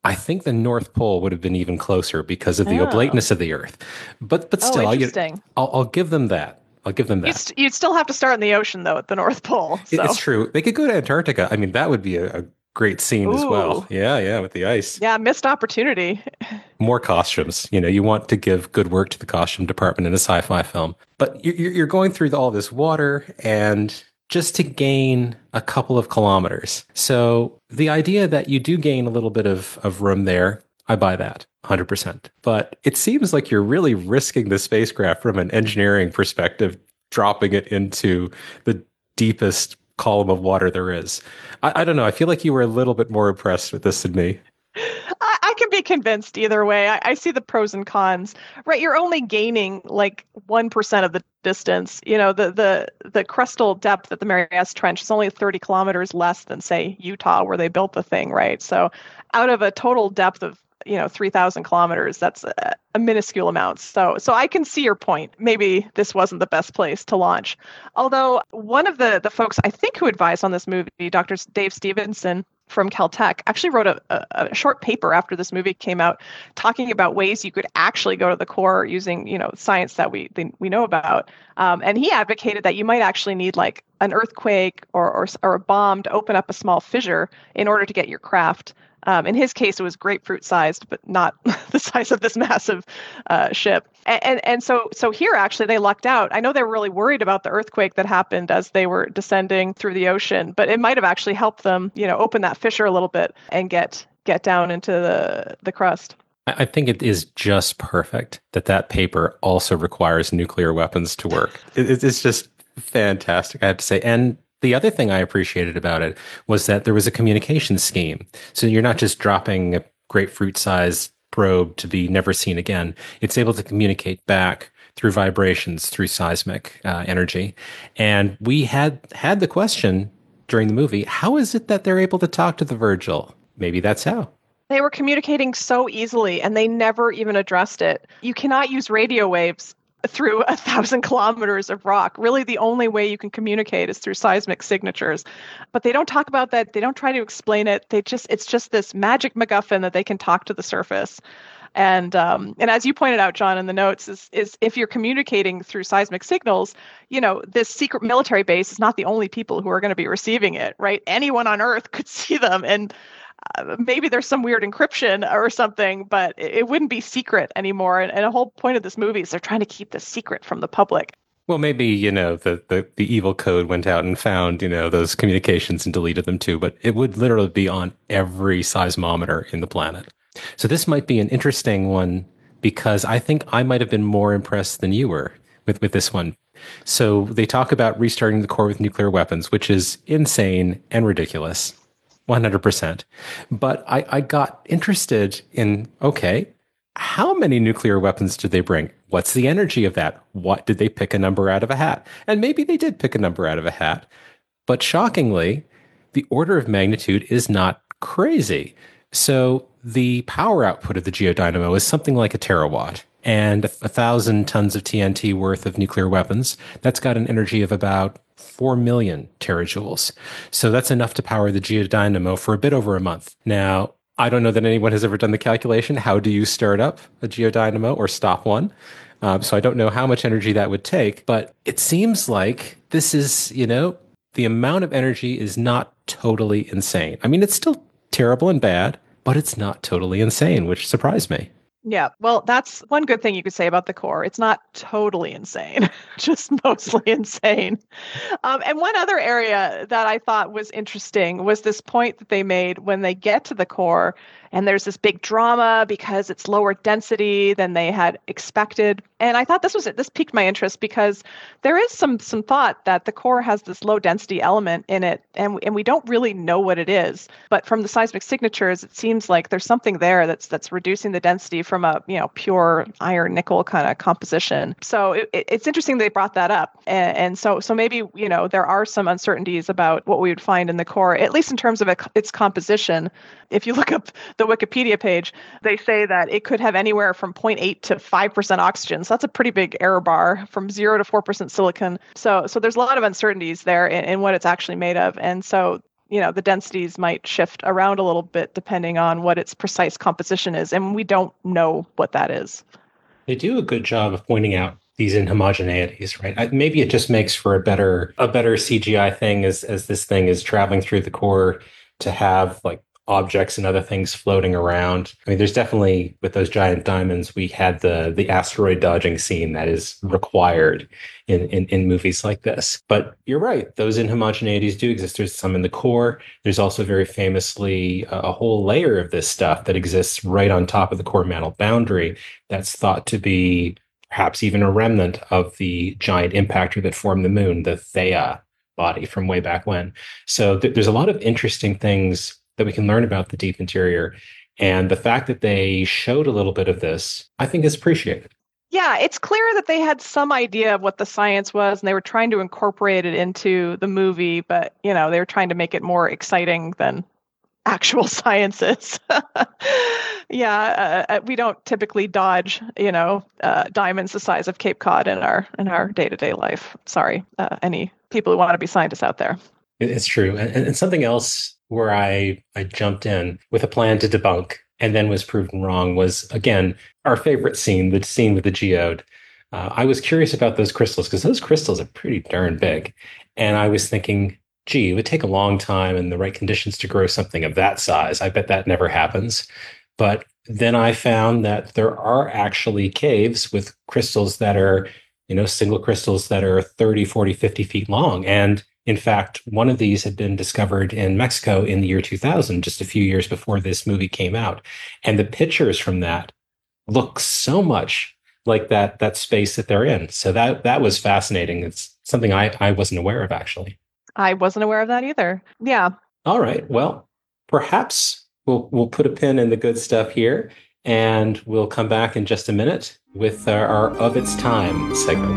I think the North Pole would have been even closer because of the Oh, oblateness of the Earth. But but oh, still, I'll, you- interesting. I'll, I'll give them that. I'll give them You'd, that. st- you'd still have to start in the ocean, though, at the North Pole. It- It's So, true. They could go to Antarctica. I mean, that would be a, a great scene as well. ooh, Yeah, yeah, with the ice. yeah, missed opportunity. More costumes. You know, you want to give good work to the costume department in a sci-fi film. But you- you're, you're going through all this water and just to gain a couple of kilometers. So the idea that you do gain a little bit of, of room there, I buy that one hundred percent. But it seems like you're really risking the spacecraft from an engineering perspective, dropping it into the deepest column of water there is. I, I don't know. I feel like you were a little bit more impressed with this than me. I, I can be convinced either way. I, I see the pros and cons, right? You're only gaining like one percent of the distance. You know, the the the crustal depth at the Marias Trench is only thirty kilometers less than, say, Utah, where they built the thing, right? So, out of a total depth of you know three thousand kilometers, that's a, a minuscule amount. So, so I can see your point. Maybe this wasn't the best place to launch. Although one of the the folks I think who advised on this movie, Doctor Dave Stevenson from Caltech, actually wrote a, a, a short paper after this movie came out, talking about ways you could actually go to the core using, you know, science that we we know about. Um, and he advocated that you might actually need like an earthquake or, or or a bomb to open up a small fissure in order to get your craft. Um, in his case, it was grapefruit sized, but not the size of this massive uh, ship. And, and and so so here actually they lucked out. I know they were really worried about the earthquake that happened as they were descending through the ocean, but it might have actually helped them, you know, open that fissure a little bit and get get down into the the crust. I I think it is just perfect that that paper also requires nuclear weapons to work. It, it's just fantastic, I have to say. And the other thing I appreciated about it was that there was a communication scheme. So you're not just dropping a grapefruit-sized probe to be never seen again. It's able to communicate back through vibrations, through seismic uh, energy. And we had had the question during the movie, how is it that they're able to talk to the Virgil? Maybe that's how. They were communicating so easily and they never even addressed it. You cannot use radio waves through a thousand kilometers of rock. Really, the only way you can communicate is through seismic signatures. But they don't talk about that. They don't try to explain it. They just, it's just this magic MacGuffin that they can talk to the surface. And um, and as you pointed out, John, in the notes, is is if you're communicating through seismic signals, you know, this secret military base is not the only people who are going to be receiving it, right? Anyone on Earth could see them, and uh, maybe there's some weird encryption or something, but it, it wouldn't be secret anymore. And, and the whole point of this movie is they're trying to keep this secret from the public. Well, maybe, you know, the, the, the evil code went out and found, you know, those communications and deleted them too, but it would literally be on every seismometer in the planet. So this might be an interesting one because I think I might have been more impressed than you were with, with this one. So they talk about restarting the core with nuclear weapons, which is insane and ridiculous. one hundred percent. But I, I got interested in, okay, how many nuclear weapons did they bring? What's the energy of that? What did they pick a number out of a hat? And maybe they did pick a number out of a hat. But shockingly, the order of magnitude is not crazy. So the power output of the geodynamo is something like a terawatt. And a, a thousand tons of T N T worth of nuclear weapons, that's got an energy of about four million terajoules. So that's enough to power the geodynamo for a bit over a month. Now, I don't know that anyone has ever done the calculation. How do you start up a geodynamo or stop one? Um, so I don't know how much energy that would take, but it seems like this is, you know, the amount of energy is not totally insane. I mean, it's still terrible and bad, but it's not totally insane, which surprised me. Yeah, well, that's one good thing you could say about the core. It's not totally insane, just mostly insane. Um, and one other area that I thought was interesting was this point that they made when they get to the core, and there's this big drama because it's lower density than they had expected. And I thought this was it. This piqued my interest because there is some some thought that the core has this low density element in it, and and we don't really know what it is. But from the seismic signatures, it seems like there's something there that's that's reducing the density from a you know pure iron nickel kind of composition. So it, it's interesting they brought that up, and, and so so maybe you know there are some uncertainties about what we would find in the core, at least in terms of it, its composition. If you look up the Wikipedia page, they say that it could have anywhere from zero point eight to five percent oxygen. So that's a pretty big error bar, from zero to four percent silicon. So so there's a lot of uncertainties there in, in what it's actually made of. And so you know, the densities might shift around a little bit depending on what its precise composition is. And we don't know what that is. They do a good job of pointing out these inhomogeneities, right? I, maybe it just makes for a better a better C G I thing as as this thing is traveling through the core to have like objects and other things floating around. I mean, there's definitely with those giant diamonds, we had the the asteroid dodging scene that is required in, in in movies like this. But you're right, those inhomogeneities do exist. There's some in the core. There's also very famously a, a whole layer of this stuff that exists right on top of the core mantle boundary that's thought to be perhaps even a remnant of the giant impactor that formed the moon, the Theia body from way back when. So th- there's a lot of interesting things that we can learn about the deep interior. And the fact that they showed a little bit of this, I think is appreciated. Yeah, it's clear that they had some idea of what the science was and they were trying to incorporate it into the movie, but, you know, they were trying to make it more exciting than actual sciences. yeah, uh, we don't typically dodge, you know, uh, diamonds the size of Cape Cod in our in our day-to-day life. Sorry, uh, any people who want to be scientists out there. It's true. And, and something else where I, I jumped in with a plan to debunk and then was proven wrong was, again, our favorite scene, the scene with the geode. Uh, I was curious about those crystals because those crystals are pretty darn big. And I was thinking, gee, it would take a long time and the right conditions to grow something of that size. I bet that never happens. But then I found that there are actually caves with crystals that are, you know, single crystals that are thirty, forty, fifty feet long. And in fact, one of these had been discovered in Mexico in the year two thousand, just a few years before this movie came out. And the pictures from that look so much like that, that space that they're in. So that, that was fascinating. It's something I, I wasn't aware of, actually. I wasn't aware of that either. Yeah. All right. Well, perhaps we'll we'll put a pin in the good stuff here, and we'll come back in just a minute with our, our Of Its Time segment.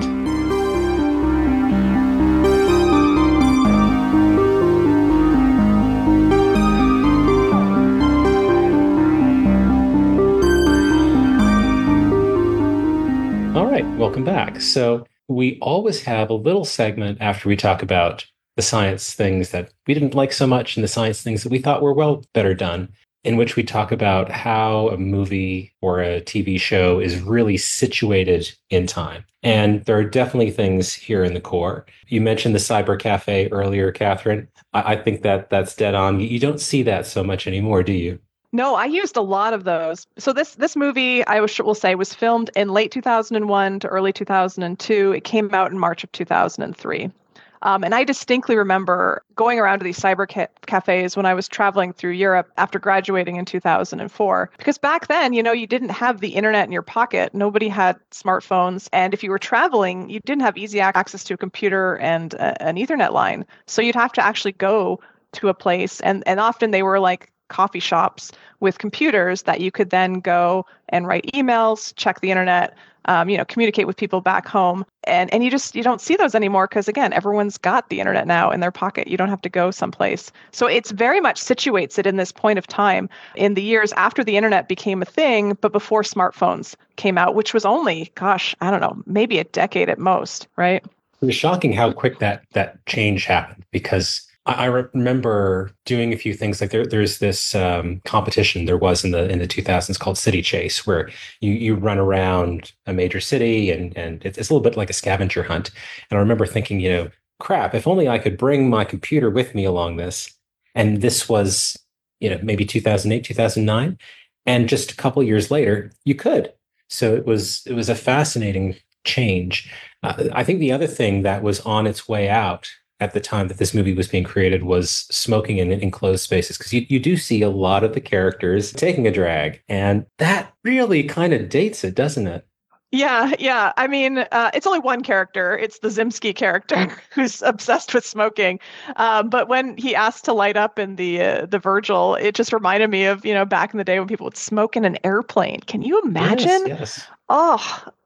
All right. Welcome back. So we always have a little segment after we talk about the science things that we didn't like so much and the science things that we thought were well better done, in which we talk about how a movie or a T V show is really situated in time. And there are definitely things here in the core. You mentioned the cyber cafe earlier, Catherine. I, I think that that's dead on. You don't see that so much anymore, do you? No, I used a lot of those. So this this movie, I will say, was filmed in late two thousand one to early two thousand two. It came out in March of two thousand three. Um, and I distinctly remember going around to these cyber ca- cafes when I was traveling through Europe after graduating in two thousand four. Because back then, you know, you didn't have the internet in your pocket. Nobody had smartphones. And if you were traveling, you didn't have easy access to a computer and a, an Ethernet line. So you'd have to actually go to a place. And, and often they were like coffee shops with computers that you could then go and write emails, check the internet, um, you know, communicate with people back home. And and you just, you don't see those anymore because, again, everyone's got the internet now in their pocket. You don't have to go someplace. So it's very much situates it in this point of time in the years after the internet became a thing, but before smartphones came out, which was only, gosh, I don't know, maybe a decade at most, right? It was shocking how quick that that change happened because I remember doing a few things like there. There's this um, competition there was in the in the two thousands called City Chase, where you you run around a major city and and it's, it's a little bit like a scavenger hunt. And I remember thinking, you know, crap, if only I could bring my computer with me along this. And this was, you know, maybe two thousand eight, two thousand nine, and just a couple of years later, you could. So it was it was a fascinating change. Uh, I think the other thing that was on its way out at the time that this movie was being created was smoking in enclosed spaces, because you, you do see a lot of the characters taking a drag, and that really kind of dates it, doesn't it? Yeah, yeah. I mean, uh, it's only one character. It's the Zimsky character who's obsessed with smoking. Um, but when he asked to light up in the uh, the Virgil, it just reminded me of, you know, back in the day when people would smoke in an airplane. Can you imagine? Yes, yes. Oh,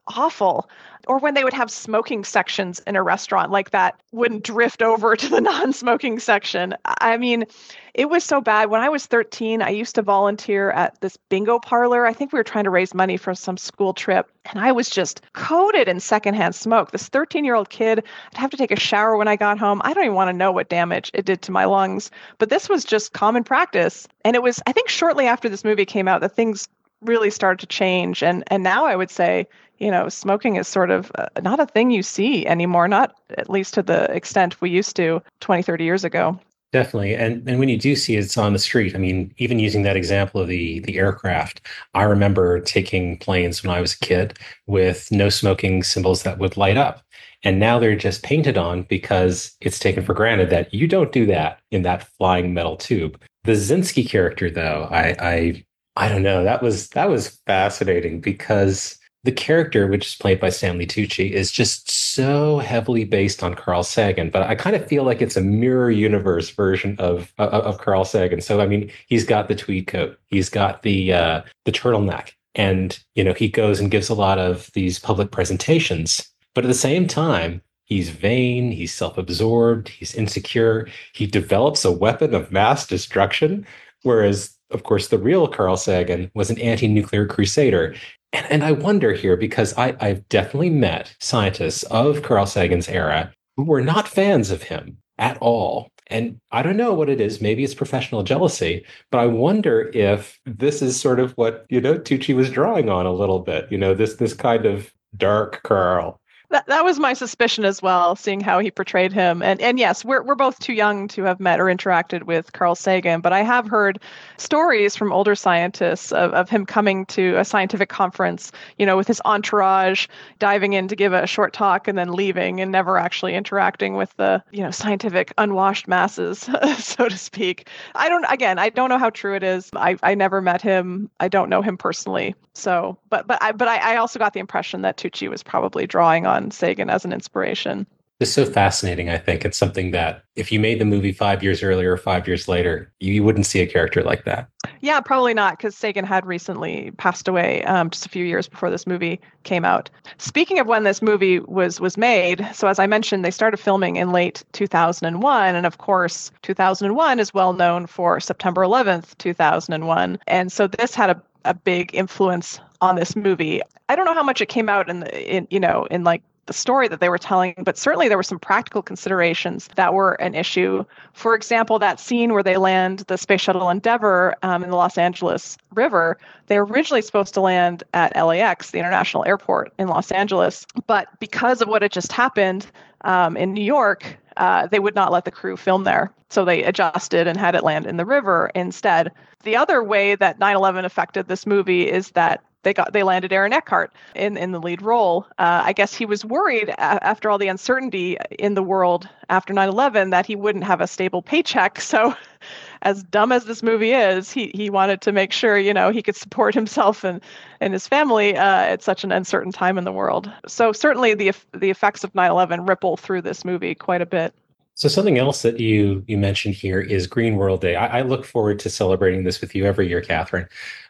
awful. Or when they would have smoking sections in a restaurant, like that wouldn't drift over to the non-smoking section. I mean, it was so bad. When I was thirteen, I used to volunteer at this bingo parlor. I think we were trying to raise money for some school trip, and I was just coated in secondhand smoke. This thirteen-year-old kid, I'd have to take a shower when I got home. I don't even want to know what damage it did to my lungs, but this was just common practice. And it was, I think, shortly after this movie came out that things really started to change. And and now I would say, you know, smoking is sort of uh, not a thing you see anymore, not at least to the extent we used to twenty, thirty years ago. Definitely. And and when you do see it, it's on the street. I mean, even using that example of the the aircraft, I remember taking planes when I was a kid with no smoking symbols that would light up. And now they're just painted on because it's taken for granted that you don't do that in that flying metal tube. The Zinsky character, though, I I I don't know. That was that was fascinating because the character, which is played by Stanley Tucci, is just so heavily based on Carl Sagan. But I kind of feel like it's a mirror universe version of of, of Carl Sagan. So I mean, he's got the tweed coat, he's got the uh, the turtleneck, and you know he goes and gives a lot of these public presentations. But at the same time, he's vain, he's self-absorbed, he's insecure. He develops a weapon of mass destruction, whereas of course, the real Carl Sagan was an anti-nuclear crusader. And, and I wonder here, because I, I've definitely met scientists of Carl Sagan's era who were not fans of him at all. And I don't know what it is. Maybe it's professional jealousy, but I wonder if this is sort of what, you know, Tucci was drawing on a little bit, you know, this this kind of dark Carl. That that was my suspicion as well, seeing how he portrayed him. And and yes, we're we're both too young to have met or interacted with Carl Sagan, but I have heard stories from older scientists of, of him coming to a scientific conference, you know, with his entourage, diving in to give a short talk and then leaving and never actually interacting with the, you know, scientific unwashed masses, so to speak. I don't again, I don't know how true it is. I I never met him. I don't know him personally. So, but but I but I, I also got the impression that Tucci was probably drawing on Sagan as an inspiration. It's so fascinating. I think it's something that if you made the movie five years earlier or five years later, you, you wouldn't see a character like that. Yeah, probably not, because Sagan had recently passed away um, just a few years before this movie came out. Speaking of when this movie was was made, so as I mentioned, they started filming in late two thousand one, and of course, two thousand one is well known for September eleventh, two thousand one, and so this had a a big influence on this movie. I don't know how much it came out in the, in, you know, in like the story that they were telling, but certainly there were some practical considerations that were an issue. For example, that scene where they land the Space Shuttle Endeavour um, in the Los Angeles River, they were originally supposed to land at L A X, the International Airport in Los Angeles. But because of what had just happened um, in New York, uh, they would not let the crew film there. So they adjusted and had it land in the river instead. The other way that nine eleven affected this movie is that they got they landed Aaron Eckhart in, in the lead role. Uh, I guess he was worried a- after all the uncertainty in the world after nine eleven that he wouldn't have a stable paycheck. So as dumb as this movie is, he he wanted to make sure, you know, he could support himself and, and his family uh, at such an uncertain time in the world. So certainly the the effects of nine eleven ripple through this movie quite a bit. So something else that you you mentioned here is Green World Day. I, I look forward to celebrating this with you every year, Catherine.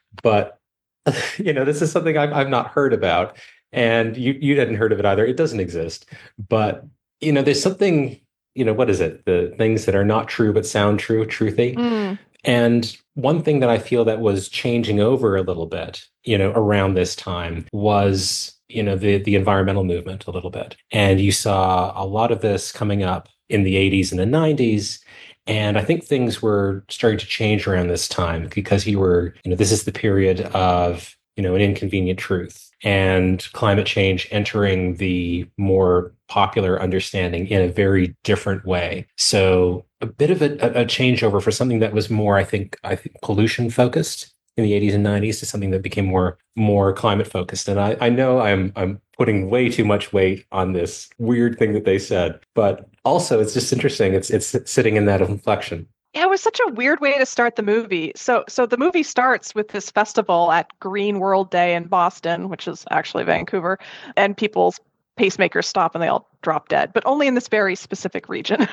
But you know, this is something I've I've not heard about, and you you hadn't heard of it either. It doesn't exist. But you know, there's something. You know, what is it? The things that are not true but sound true, truthy. Mm. And one thing that I feel that was changing over a little bit, you know, around this time was, you know, the the environmental movement a little bit, and you saw a lot of this coming up in the eighties and the nineties. And I think things were starting to change around this time because you were, you know, this is the period of, you know, an inconvenient truth and climate change entering the more popular understanding in a very different way. So a bit of a, a changeover for something that was more, I think, I think pollution focused in the eighties and nineties to something that became more more climate focused. And I, I know I'm I'm putting way too much weight on this weird thing that they said, but also it's just interesting. It's it's sitting in that inflection. Yeah, it was such a weird way to start the movie. So so the movie starts with this festival at Green World Day in Boston, which is actually Vancouver, and people's pacemakers stop and they all drop dead, but only in this very specific region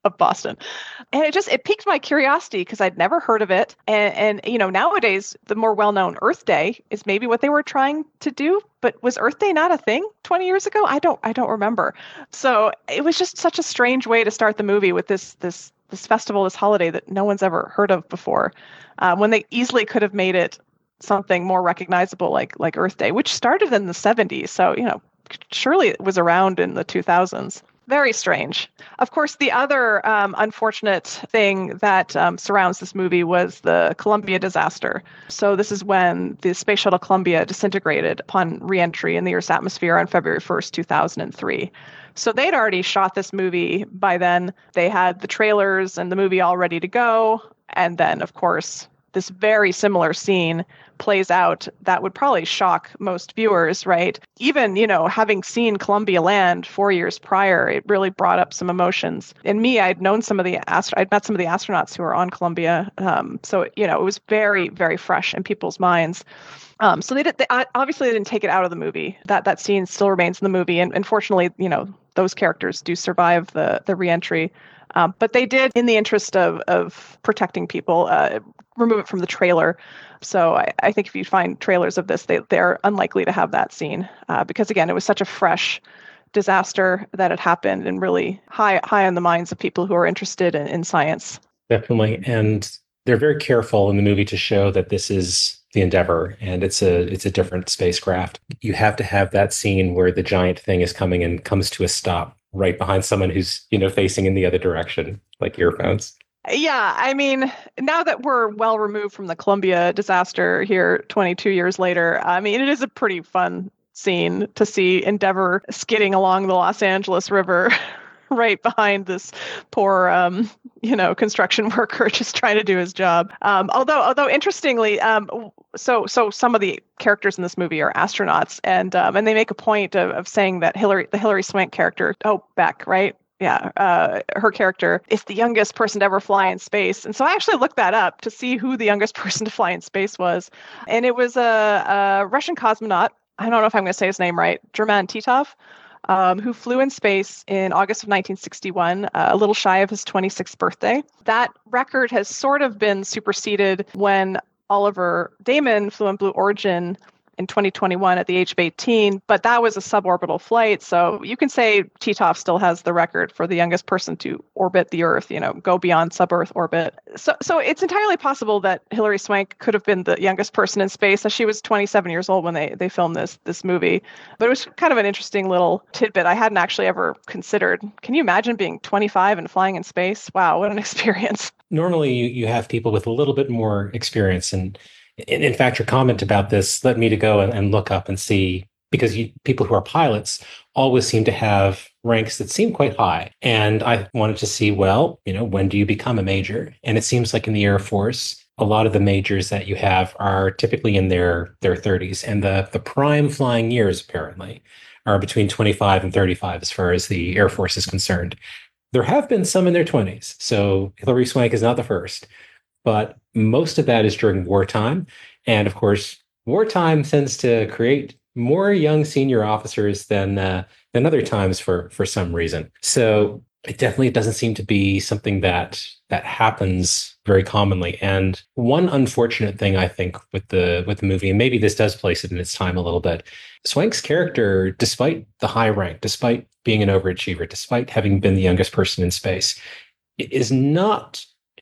of Boston. And it just, it piqued my curiosity because I'd never heard of it. And, and, you know, nowadays, the more well-known Earth Day is maybe what they were trying to do. But was Earth Day not a thing twenty years ago? I don't, I don't remember. So it was just such a strange way to start the movie with this, this, this festival, this holiday that no one's ever heard of before, uh, when they easily could have made it something more recognizable, like like Earth Day, which started in the seventies. So, you know, surely it was around in the two thousands. Very strange. Of course, the other um, unfortunate thing that um, surrounds this movie was the Columbia disaster. So this is when the Space Shuttle Columbia disintegrated upon re-entry in the Earth's atmosphere on February first, two thousand three. So they'd already shot this movie by then. They had the trailers and the movie all ready to go. And then, of course, this very similar scene plays out that would probably shock most viewers, right? Even, you know, having seen Columbia land four years prior, it really brought up some emotions. In me, I'd known some of the, ast- I'd met some of the astronauts who were on Columbia. Um, so, you know, it was very, very fresh in people's minds. Um, so they did, they, obviously they didn't take it out of the movie. That that scene still remains in the movie. And, and fortunately, you know, those characters do survive the, the reentry. Um, but they did, in the interest of, of protecting people, uh, remove it from the trailer. So I, I think if you find trailers of this, they, they're unlikely to have that scene uh, because, again, it was such a fresh disaster that had happened and really high high on the minds of people who are interested in, in science. Definitely. And they're very careful in the movie to show that this is the Endeavour and it's a it's a different spacecraft. You have to have that scene where the giant thing is coming and comes to a stop right behind someone who's, you know, facing in the other direction, like earphones. Yeah, I mean, now that we're well removed from the Columbia disaster here twenty-two years later, I mean, it is a pretty fun scene to see Endeavour skidding along the Los Angeles River right behind this poor, um, you know, construction worker just trying to do his job. Um, although, although interestingly, um, so so some of the characters in this movie are astronauts, and um, and they make a point of, of saying that Hillary, the Hillary Swank character, oh, Beck, right? Yeah, uh, her character is the youngest person to ever fly in space. And so I actually looked that up to see who the youngest person to fly in space was. And it was a, a Russian cosmonaut. I don't know if I'm going to say his name right, German Titov, um, who flew in space in August of nineteen sixty-one, uh, a little shy of his twenty-sixth birthday. That record has sort of been superseded when Oliver Damon flew in Blue Origin in twenty twenty-one at the age of eighteen, but that was a suborbital flight. So you can say Titov still has the record for the youngest person to orbit the Earth, you know, go beyond sub-Earth orbit. So so it's entirely possible that Hillary Swank could have been the youngest person in space. She was twenty-seven years old when they, they filmed this this movie. But it was kind of an interesting little tidbit I hadn't actually ever considered. Can you imagine being twenty-five and flying in space? Wow, what an experience. Normally you, you have people with a little bit more experience, and In, in fact, your comment about this led me to go and, and look up and see, because you, people who are pilots always seem to have ranks that seem quite high. And I wanted to see, well, you know, when do you become a major? And it seems like in the Air Force, a lot of the majors that you have are typically in their, their thirties. And the, the prime flying years, apparently, are between twenty-five and thirty-five as far as the Air Force is concerned. There have been some in their twenties. So Hillary Swank is not the first. But most of that is during wartime. And of course, wartime tends to create more young senior officers than uh, than other times for, for some reason. So it definitely doesn't seem to be something that that happens very commonly. And one unfortunate thing, I think, with the with the movie, and maybe this does place it in its time a little bit, Swank's character, despite the high rank, despite being an overachiever, despite having been the youngest person in space, is not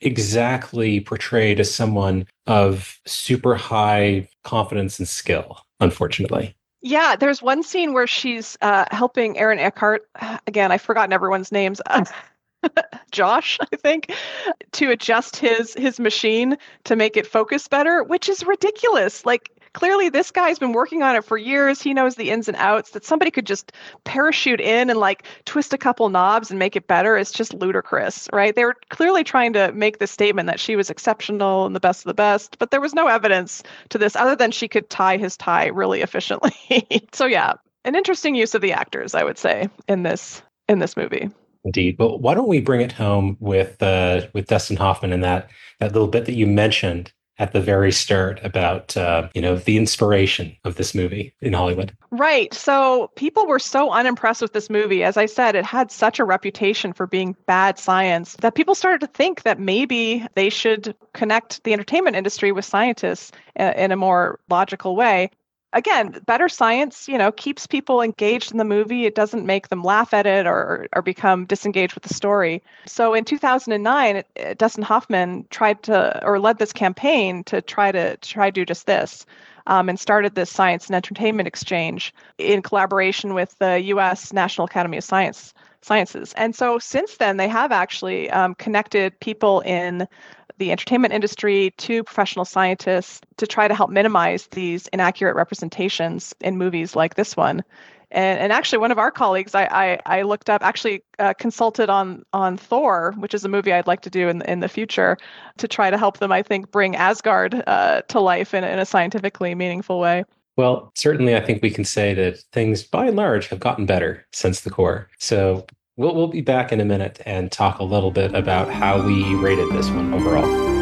exactly portrayed as someone of super high confidence and skill, unfortunately. Yeah, there's one scene where she's uh, helping Aaron Eckhart. Again, I've forgotten everyone's names. Josh, I think, to adjust his his machine to make it focus better, which is ridiculous. Like, clearly this guy's been working on it for years. He knows the ins and outs. That somebody could just parachute in and like twist a couple knobs and make it better. It's just ludicrous, right? They were clearly trying to make the statement that she was exceptional and the best of the best, but there was no evidence to this other than she could tie his tie really efficiently. So yeah, an interesting use of the actors, I would say, in this in this movie. Indeed. But why don't we bring it home with uh, with Dustin Hoffman and that that little bit that you mentioned at the very start about, uh, you know, the inspiration of this movie in Hollywood. Right. So people were so unimpressed with this movie. As I said, it had such a reputation for being bad science that people started to think that maybe they should connect the entertainment industry with scientists in a more logical way. Again, better science, you know, keeps people engaged in the movie. It doesn't make them laugh at it or or become disengaged with the story. So in two thousand nine, Dustin Hoffman tried to or led this campaign to try to try to do just this. Um, and started this science and entertainment exchange in collaboration with the U S National Academy of Science Sciences. And so since then, they have actually um, connected people in the entertainment industry to professional scientists to try to help minimize these inaccurate representations in movies like this one. And, and actually, one of our colleagues, I I, I looked up, actually uh, consulted on on Thor, which is a movie I'd like to do in in the future, to try to help them, I think, bring Asgard uh, to life in, in a scientifically meaningful way. Well, certainly, I think we can say that things, by and large, have gotten better since the core. So we'll we'll be back in a minute and talk a little bit about how we rated this one overall.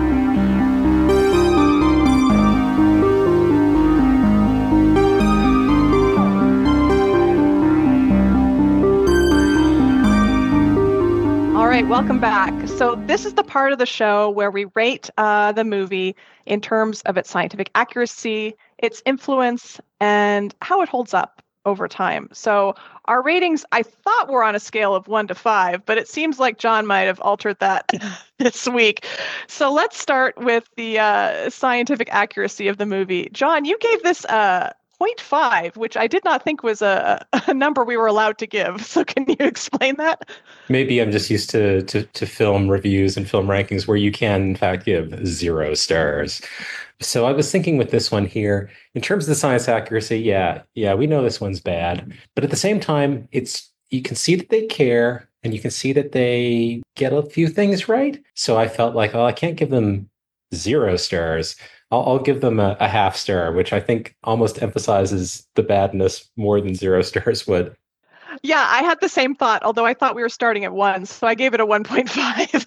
All right, welcome back. So this is the part of the show where we rate uh, the movie in terms of its scientific accuracy, its influence, and how it holds up over time. So our ratings, I thought, were on a scale of one to five, but it seems like John might have altered that this week. So let's start with the uh, scientific accuracy of the movie. John, you gave this uh, zero point five, which I did not think was a, a number we were allowed to give. So can you explain that? Maybe I'm just used to, to to film reviews and film rankings where you can, in fact, give zero stars. So I was thinking with this one here, in terms of the science accuracy, yeah, yeah, we know this one's bad. But at the same time, it's you can see that they care and you can see that they get a few things right. So I felt like, oh, I can't give them zero stars. I'll, I'll give them a, a half star, which I think almost emphasizes the badness more than zero stars would. Yeah, I had the same thought, although I thought we were starting at one, so I gave it a one point five.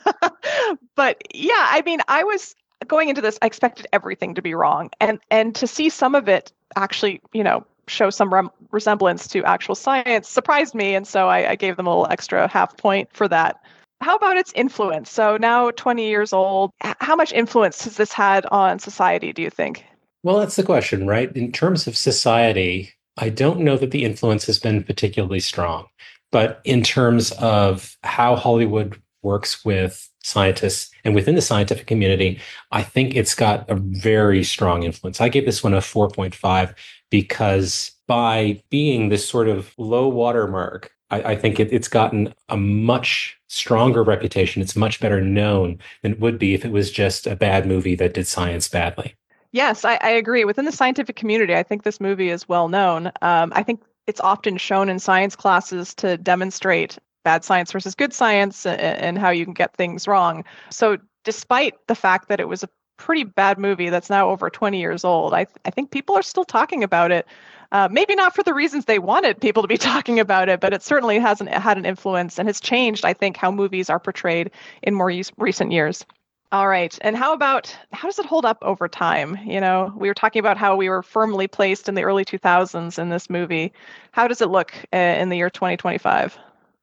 But yeah, I mean, I was going into this, I expected everything to be wrong. And and to see some of it actually, you know, show some rem- resemblance to actual science surprised me. And so I, I gave them a little extra half point for that. How about its influence? So now twenty years old, how much influence has this had on society, do you think? Well, that's the question, right? In terms of society, I don't know that the influence has been particularly strong. But in terms of how Hollywood works with scientists and within the scientific community, I think it's got a very strong influence. I gave this one a four point five because by being this sort of low watermark, I, I think it, it's gotten a much stronger reputation. It's much better known than it would be if it was just a bad movie that did science badly. Yes, I, I agree. Within the scientific community, I think this movie is well known. Um, I think it's often shown in science classes to demonstrate bad science versus good science and, and how you can get things wrong. So despite the fact that it was a pretty bad movie that's now over twenty years old, I, th- I think people are still talking about it. Uh, maybe not for the reasons they wanted people to be talking about it, but it certainly hasn't had an influence and has changed, I think, how movies are portrayed in more use- recent years. All right. And how about, how does it hold up over time? You know, we were talking about how we were firmly placed in the early two thousands in this movie. How does it look uh, in the year twenty twenty-five?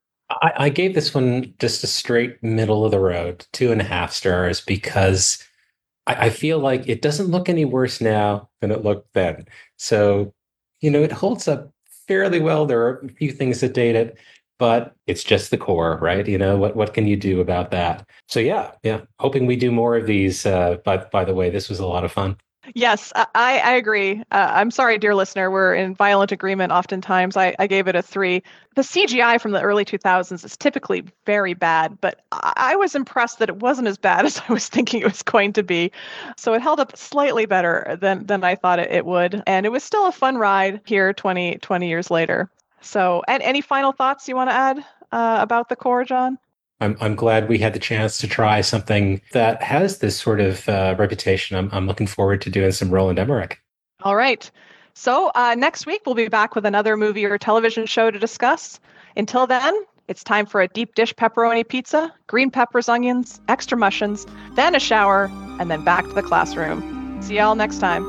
I, I gave this one just a straight middle of the road, two and a half stars, because I, I feel like it doesn't look any worse now than it looked then. So, you know, it holds up fairly well. There are a few things that date it, but it's just the core, right? You know, what what can you do about that? So yeah, yeah. Hoping we do more of these. Uh, by by the way, this was a lot of fun. Yes, I, I agree. Uh, I'm sorry, dear listener, we're in violent agreement oftentimes. I, I gave it a three. The C G I from the early two thousands is typically very bad, but I, I was impressed that it wasn't as bad as I was thinking it was going to be. So it held up slightly better than, than I thought it, it would. And it was still a fun ride here twenty, twenty years later. So, and any final thoughts you want to add uh, about the core, John? I'm I'm glad we had the chance to try something that has this sort of uh, reputation. I'm I'm looking forward to doing some Roland Emmerich. All right. So uh, next week we'll be back with another movie or television show to discuss. Until then, it's time for a deep dish pepperoni pizza, green peppers, onions, extra mushrooms, then a shower, and then back to the classroom. See y'all next time.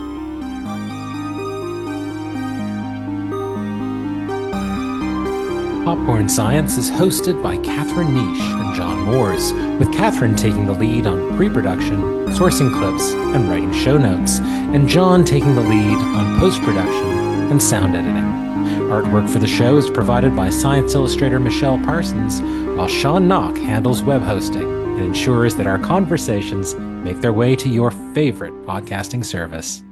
Popcorn Science is hosted by Catherine Niche and John Moores, with Catherine taking the lead on pre-production, sourcing clips, and writing show notes, and John taking the lead on post-production and sound editing. Artwork for the show is provided by science illustrator Michelle Parsons, while Sean Knock handles web hosting and ensures that our conversations make their way to your favorite podcasting service.